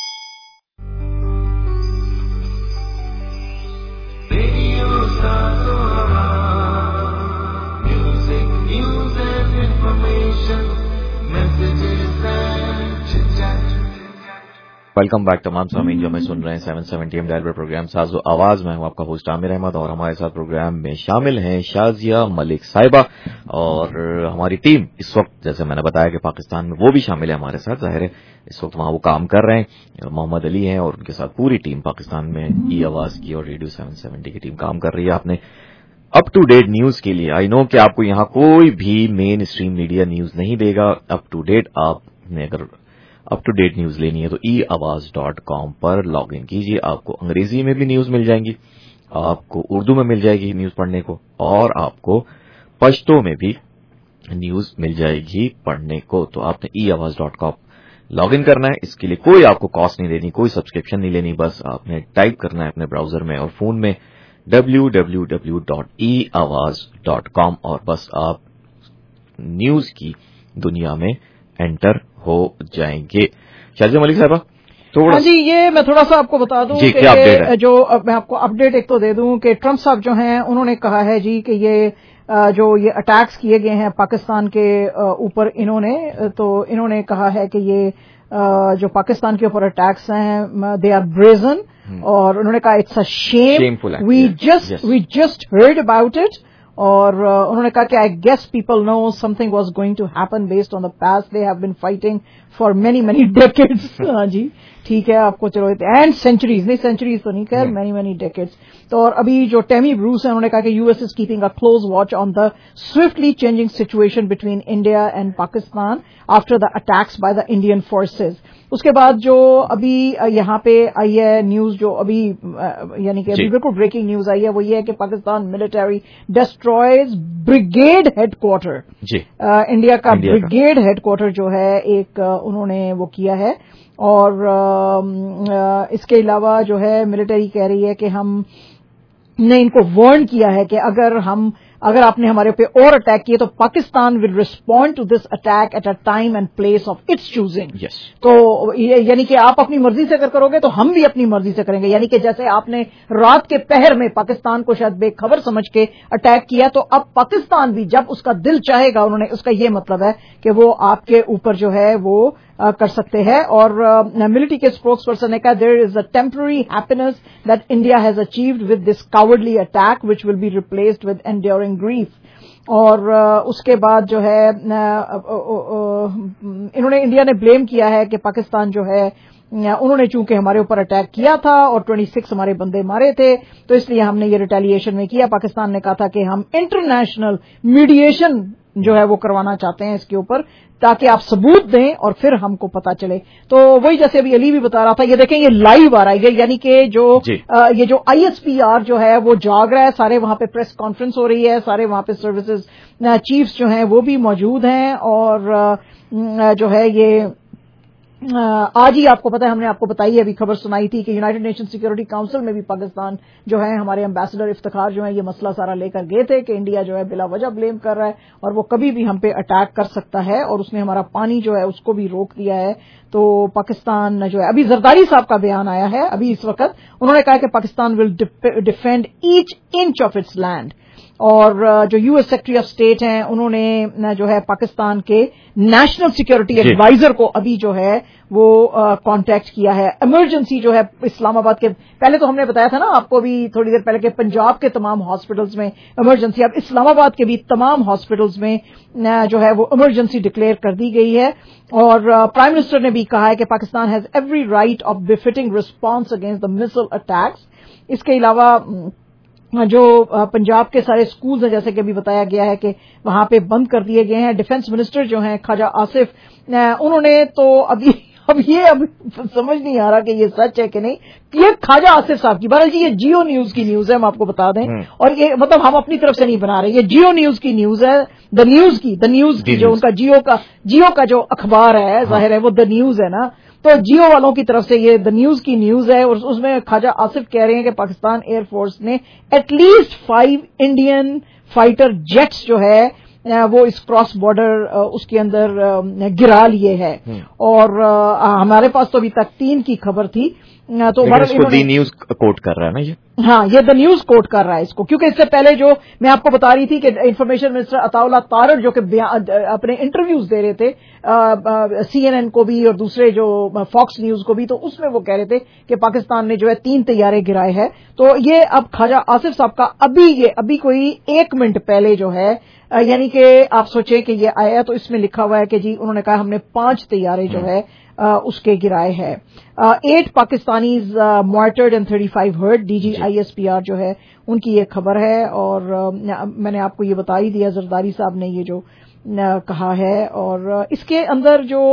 Radio music, news and information, messages and chit-chat. Welcome back तमाम सामीन जो हमें सुन रहे हैं सेवन सेवेंटी एम डायल पर प्रोग्राम साजो आवाज में हूं आपका होस्ट आमिर अहमद और हमारे साथ प्रोग्राम में शामिल हैं शाजिया मलिक साहिबा और हमारी टीम इस वक्त, जैसे मैंने बताया कि पाकिस्तान में वो भी शामिल है हमारे साथ। जाहिर है इस वक्त वहां वो काम कर रहे हैं। मोहम्मद अली हैं और उनके साथ पूरी टीम पाकिस्तान में ई आवाज की और रेडियो सेवन सेवेंटी की टीम काम कर रही है। आपने अप टू डेट न्यूज के लिए, आई नो कि आपको यहाँ कोई भी मेन स्ट्रीम मीडिया न्यूज नहीं देगा। अप टू डेट आपने अगर अप टू डेट न्यूज लेनी है तो ई आवाज डॉट कॉम पर लॉग इन कीजिए। आपको अंग्रेजी में भी न्यूज मिल जाएंगी, आपको उर्दू में मिल जाएगी न्यूज पढ़ने को, और आपको पश्तो में भी न्यूज मिल जाएगी पढ़ने को। तो आपने E Awaz dot com log in करना है। इसके लिए कोई आपको कॉस्ट नहीं देनी, कोई सब्सक्रिप्शन नहीं लेनी, बस आपने टाइप करना है अपने ब्राउजर में और फोन में W W W dot E Awaz dot com और बस आप न्यूज की दुनिया में एंटर हो जाएंगे। शाजिया मलिक साहबा, हाँ जी, ये मैं थोड़ा सा आपको बता दूं कि ये जो मैं आपको अपडेट एक तो दे दूं कि ट्रंप साहब जो हैं उन्होंने कहा है जी कि ये जो ये अटैक्स किए गए हैं पाकिस्तान के ऊपर, इन्होंने तो इन्होंने कहा है कि ये जो पाकिस्तान के ऊपर अटैक्स हैं दे आर ब्रेजन, और उन्होंने कहा it's a shame, we just we just heard about it. और uh, उन्होंने कहा कि I guess people know something was going to happen based on the past, they have been fighting for many many decades. हाँ जी, ठीक है, आपको चलो एंड सेंचुरीज, नहीं सेंचुरीज तो नहीं कह, मेनी मेनी डेकेड्स। तो और अभी जो टेमी ब्रूस है उन्होंने कहा कि US is keeping a close watch on the swiftly changing situation between India and Pakistan after the attacks by the Indian forces. उसके बाद जो अभी यहाँ पे आई है न्यूज, जो अभी यानी कि अभी बिल्कुल ब्रेकिंग न्यूज आई है, वो ये है कि Pakistan military destroys brigade headquarter, India का ब्रिगेड हेडक्वार्टर जो है एक उन्होंने वो किया है। और आ, आ, इसके अलावा जो है मिलिट्री कह रही है कि हम ने इनको वार्न किया है कि अगर हम अगर आपने हमारे पे और अटैक किए तो Pakistan will respond to this attack at a time and place of its choosing. yes. तो यानी कि आप अपनी मर्जी से अगर करोगे तो हम भी अपनी मर्जी से करेंगे। यानी कि जैसे आपने रात के पहर में पाकिस्तान को शायद बेखबर समझ के अटैक किया, तो अब पाकिस्तान भी जब उसका दिल चाहेगा, उन्होंने उसका ये मतलब है कि वो आपके ऊपर जो है वो کر سکتے ہیں. اور ملٹری کے اسپوکس پرسن نے کہا there is a temporary happiness that India has achieved with this cowardly attack which will be replaced with enduring grief. اور اس کے بعد جو ہے انہوں نے انڈیا نے بلیم کیا ہے کہ پاکستان جو ہے انہوں نے چونکہ ہمارے اوپر اٹیک کیا تھا اور چھبیس ہمارے بندے مارے تھے تو اس لیے ہم نے یہ ریٹیلیشن میں کیا. پاکستان نے کہا تھا کہ ہم انٹرنیشنل میڈیشن جو ہے وہ کروانا چاہتے ہیں اس کے اوپر تاکہ آپ ثبوت دیں اور پھر ہم کو پتا چلے. تو وہی جیسے ابھی علی بھی بتا رہا تھا یہ دیکھیں یہ لائیو آ رہا ہے یعنی کہ جو یہ جو آئی ایس پی آر جو ہے وہ جاگ رہا ہے. سارے وہاں پہ پریس کانفرنس ہو رہی ہے, سارے وہاں پہ سروسز چیفز جو ہیں وہ بھی موجود ہیں اور جو ہے یہ آج ہی آپ کو پتا ہے ہم نے آپ کو بتائی ابھی خبر سنائی تھی کہ یونائیٹڈ نیشن سیکورٹی کاؤنسل میں بھی پاکستان جو ہے ہمارے امبیسڈر افتخار جو ہے یہ مسئلہ سارا لے کر گئے تھے کہ انڈیا جو ہے بلا وجہ بلیم کر رہا ہے اور وہ کبھی بھی ہم پہ اٹیک کر سکتا ہے اور اس نے ہمارا پانی جو ہے اس کو بھی روک دیا ہے. تو پاکستان جو ہے ابھی زرداری صاحب کا بیان آیا ہے ابھی اس وقت, انہوں نے کہا کہ Pakistan will defend each inch of its land. اور جو U S secretary of state ہیں انہوں نے جو ہے پاکستان کے نیشنل سیکورٹی ایڈوائزر کو ابھی جو ہے وہ کانٹیکٹ کیا ہے. ایمرجنسی جو ہے اسلام آباد کے پہلے تو ہم نے بتایا تھا نا آپ کو بھی تھوڑی دیر پہلے کہ پنجاب کے تمام ہاسپٹلز میں ایمرجنسی, اب اسلام آباد کے بھی تمام ہاسپٹلز میں جو ہے وہ ایمرجنسی ڈکلیئر کر دی گئی ہے. اور پرائم منسٹر نے بھی کہا ہے کہ Pakistan has every right of befitting response against the missile attacks. اس کے علاوہ جو پنجاب کے سارے سکولز ہیں جیسے کہ ابھی بتایا گیا ہے کہ وہاں پہ بند کر دیے گئے ہیں. ڈیفنس منسٹر جو ہیں خواجہ آصف انہوں نے تو ابھی اب یہ اب سمجھ نہیں آ رہا کہ یہ سچ ہے کہ نہیں. یہ خواجہ آصف صاحب کی بہرحال جی یہ جیو نیوز کی نیوز ہے ہم آپ کو بتا دیں اور یہ مطلب ہم اپنی طرف سے نہیں بنا رہے, یہ جیو نیوز کی نیوز ہے, دا نیوز کی دا نیوز کی جو ان کا جیو کا جیو کا جو اخبار ہے ظاہر ہے وہ دا نیوز ہے نا, تو جیو والوں کی طرف سے یہ دا نیوز کی نیوز ہے اور اس میں خواجہ آصف کہہ رہے ہیں کہ پاکستان ایئر فورس نے at least five Indian fighter jets جو ہے وہ اس کراس بارڈر اس کے اندر گرا لیے ہے اور ہمارے پاس تو ابھی تک تین کی خبر تھی. تو دی نیوز کوٹ کر رہا ہے نا یہ, ہاں یہ دا نیوز کوٹ کر رہا ہے اس کو, کیونکہ اس سے پہلے جو میں آپ کو بتا رہی تھی کہ انفارمیشن منسٹر عطا اللہ تارڑ جو کہ اپنے انٹرویوز دے رہے تھے سی این این کو بھی اور دوسرے جو فاکس نیوز کو بھی, تو اس میں وہ کہہ رہے تھے کہ پاکستان نے جو ہے تین طیارے گرائے ہیں. تو یہ اب خواجہ آصف صاحب کا ابھی یہ ابھی کوئی ایک منٹ پہلے جو ہے یعنی کہ آپ سوچیں کہ یہ آیا تو اس میں لکھا ہوا ہے کہ جی انہوں نے کہا ہم نے پانچ طیارے جو ہے اس کے گرائے ہیں. Eight Pakistanis martyred and thirty five hurt. D G I S P R جو ہے ان کی یہ خبر ہے اور میں نے آپ کو یہ بتا ہی دیا زرداری صاحب نے یہ جو کہا ہے. اور اس کے اندر جو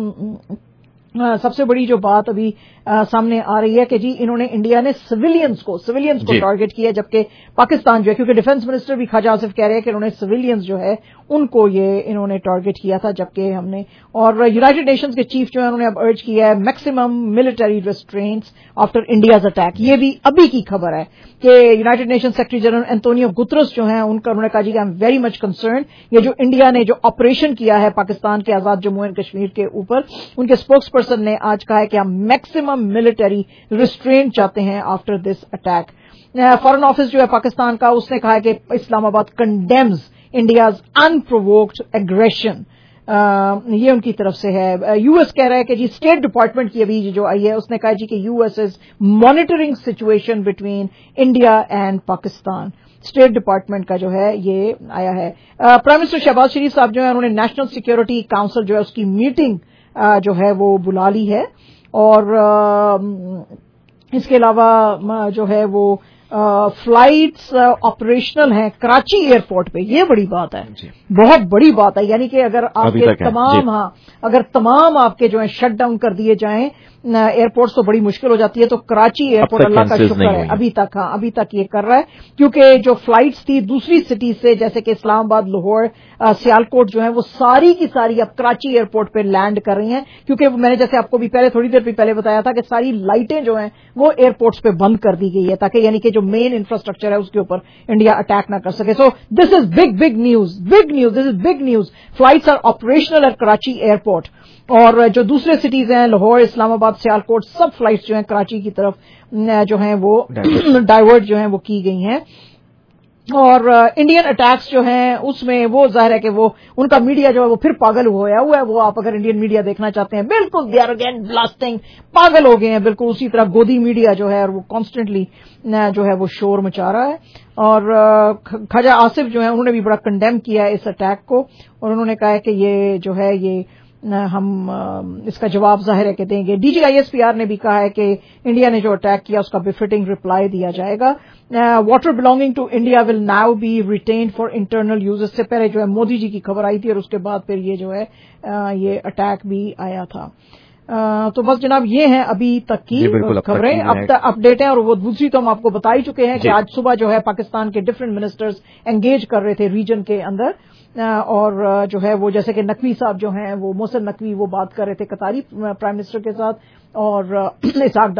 سب سے بڑی جو بات ابھی سامنے آ رہی ہے کہ جی انہوں نے انڈیا نے سویلینز کو سویلینز کو ٹارگٹ کیا جبکہ پاکستان جو ہے کیونکہ ڈیفنس منسٹر بھی خواجہ آصف کہہ رہے ہیں کہ انہوں نے سویلینز جو ہے ان کو یہ انہوں نے ٹارگٹ کیا تھا جبکہ ہم نے اور یونائیٹڈ نیشنز کے چیف جو ہے انہوں نے اب ارج کیا ہے maximum military restraints after India's attack. یہ بھی ابھی کی خبر ہے کہ United Nation secretary general Antonio Guterres جو ہیں ان کا انہوں نے کہا جی کہ I am very much concerned. یہ جو انڈیا نے جو آپریشن کیا ہے پاکستان کے آزاد جموں اینڈ کشمیر کے اوپر, ان کے اسپوکس پرسن نے آج کہا ہے کہ ہم میکسیمم ملٹری ریسٹرینٹ چاہتے ہیں after this attack. Foreign office جو ہے پاکستان کا اس نے کہا ہے کہ اسلام آباد کنڈیمز انڈیاز انپرووکڈ ایگریشن. یہ ان کی طرف سے ہے. یو ایس کہہ رہا ہے کہ جی اسٹیٹ ڈپارٹمنٹ کی ابھی جو آئی ہے اس نے کہا جی کہ U S is monitoring situation between India and Pakistan. State department کا جو ہے یہ آیا ہے. پرائم منسٹر شہباز شریف صاحب جو ہے انہوں نے نیشنل سیکورٹی کاؤنسل جو ہے اس کی میٹنگ جو ہے وہ بلا لی ہے اور اس کے علاوہ جو ہے وہ فلائٹس آپریشنل ہیں کراچی ایئرپورٹ پہ. یہ بڑی بات ہے, بہت بڑی بات ہے. یعنی کہ اگر آپ کے تمام ہاں اگر تمام آپ کے جو ہے شٹ ڈاؤن کر دیے جائیں ایئرپورٹس تو بڑی مشکل ہو جاتی ہے. تو کراچی ایئرپورٹ اللہ کا شکر ہے ابھی تک ہاں ابھی تک یہ کر رہا ہے کیونکہ جو فلائٹس تھی دوسری سٹیز سے جیسے کہ اسلام آباد, لاہور, سیالکوٹ جو ہیں وہ ساری کی ساری اب کراچی ایئرپورٹ پہ لینڈ کر رہی ہیں کیونکہ میں نے جیسے آپ کو بھی پہلے تھوڑی دیر پہلے بتایا تھا کہ ساری لائٹیں جو ہیں وہ ایئرپورٹس پہ بند کر دی گئی ہے تاکہ یعنی کہ جو مین انفراسٹرکچر ہے اس کے اوپر انڈیا اٹیک نہ کر سکے. So this is big big news big news this is big news. Flights are operational at Karachi airport اور جو دوسرے سٹیز ہیں لاہور, اسلام آباد, سیالکوٹ سب فلائٹس جو ہیں کراچی کی طرف جو ہیں وہ ڈائیورٹ جو ہیں وہ کی گئی ہیں. اور انڈین اٹیکس جو ہیں اس میں وہ ظاہر ہے کہ وہ ان کا میڈیا جو ہے وہ پھر پاگل ہوا ہوا ہے. وہ آپ اگر انڈین میڈیا دیکھنا چاہتے ہیں بالکل دے آر اگین بلاسٹنگ, پاگل ہو گئے ہیں بالکل. اسی طرح گودی میڈیا جو ہے وہ کانسٹنٹلی جو ہے وہ شور مچا رہا ہے. اور خواجہ آصف جو ہے انہوں نے بھی بڑا کنڈیم کیا ہے اس اٹیک کو, اور انہوں نے کہا ہے کہ یہ جو ہے یہ ہم اس کا جواب ظاہر ہے کہ دیں گے. D G I S P R نے بھی کہا ہے کہ انڈیا نے جو اٹیک کیا اس کا بفٹنگ رپلائی دیا جائے گا. Water belonging to India will now be retained for internal use. اس سے پہلے جو ہے مودی جی کی خبر آئی تھی اور اس کے بعد پھر یہ جو ہے یہ اٹیک بھی آیا تھا. تو بس جناب یہ ہیں ابھی تک کی خبریں, اپ ڈیٹ ہیں. اور وہ دوسری تو ہم آپ کو بتا ہی چکے ہیں کہ آج صبح جو ہے پاکستان کے ڈفرینٹ منسٹرز انگیج کر رہے تھے ریجن کے اندر, اور جو ہے وہ جیسے کہ نقوی صاحب جو ہیں وہ محسن نقوی وہ بات کر رہے تھے قطاری پرائم منسٹر کے ساتھ, اور اسحاق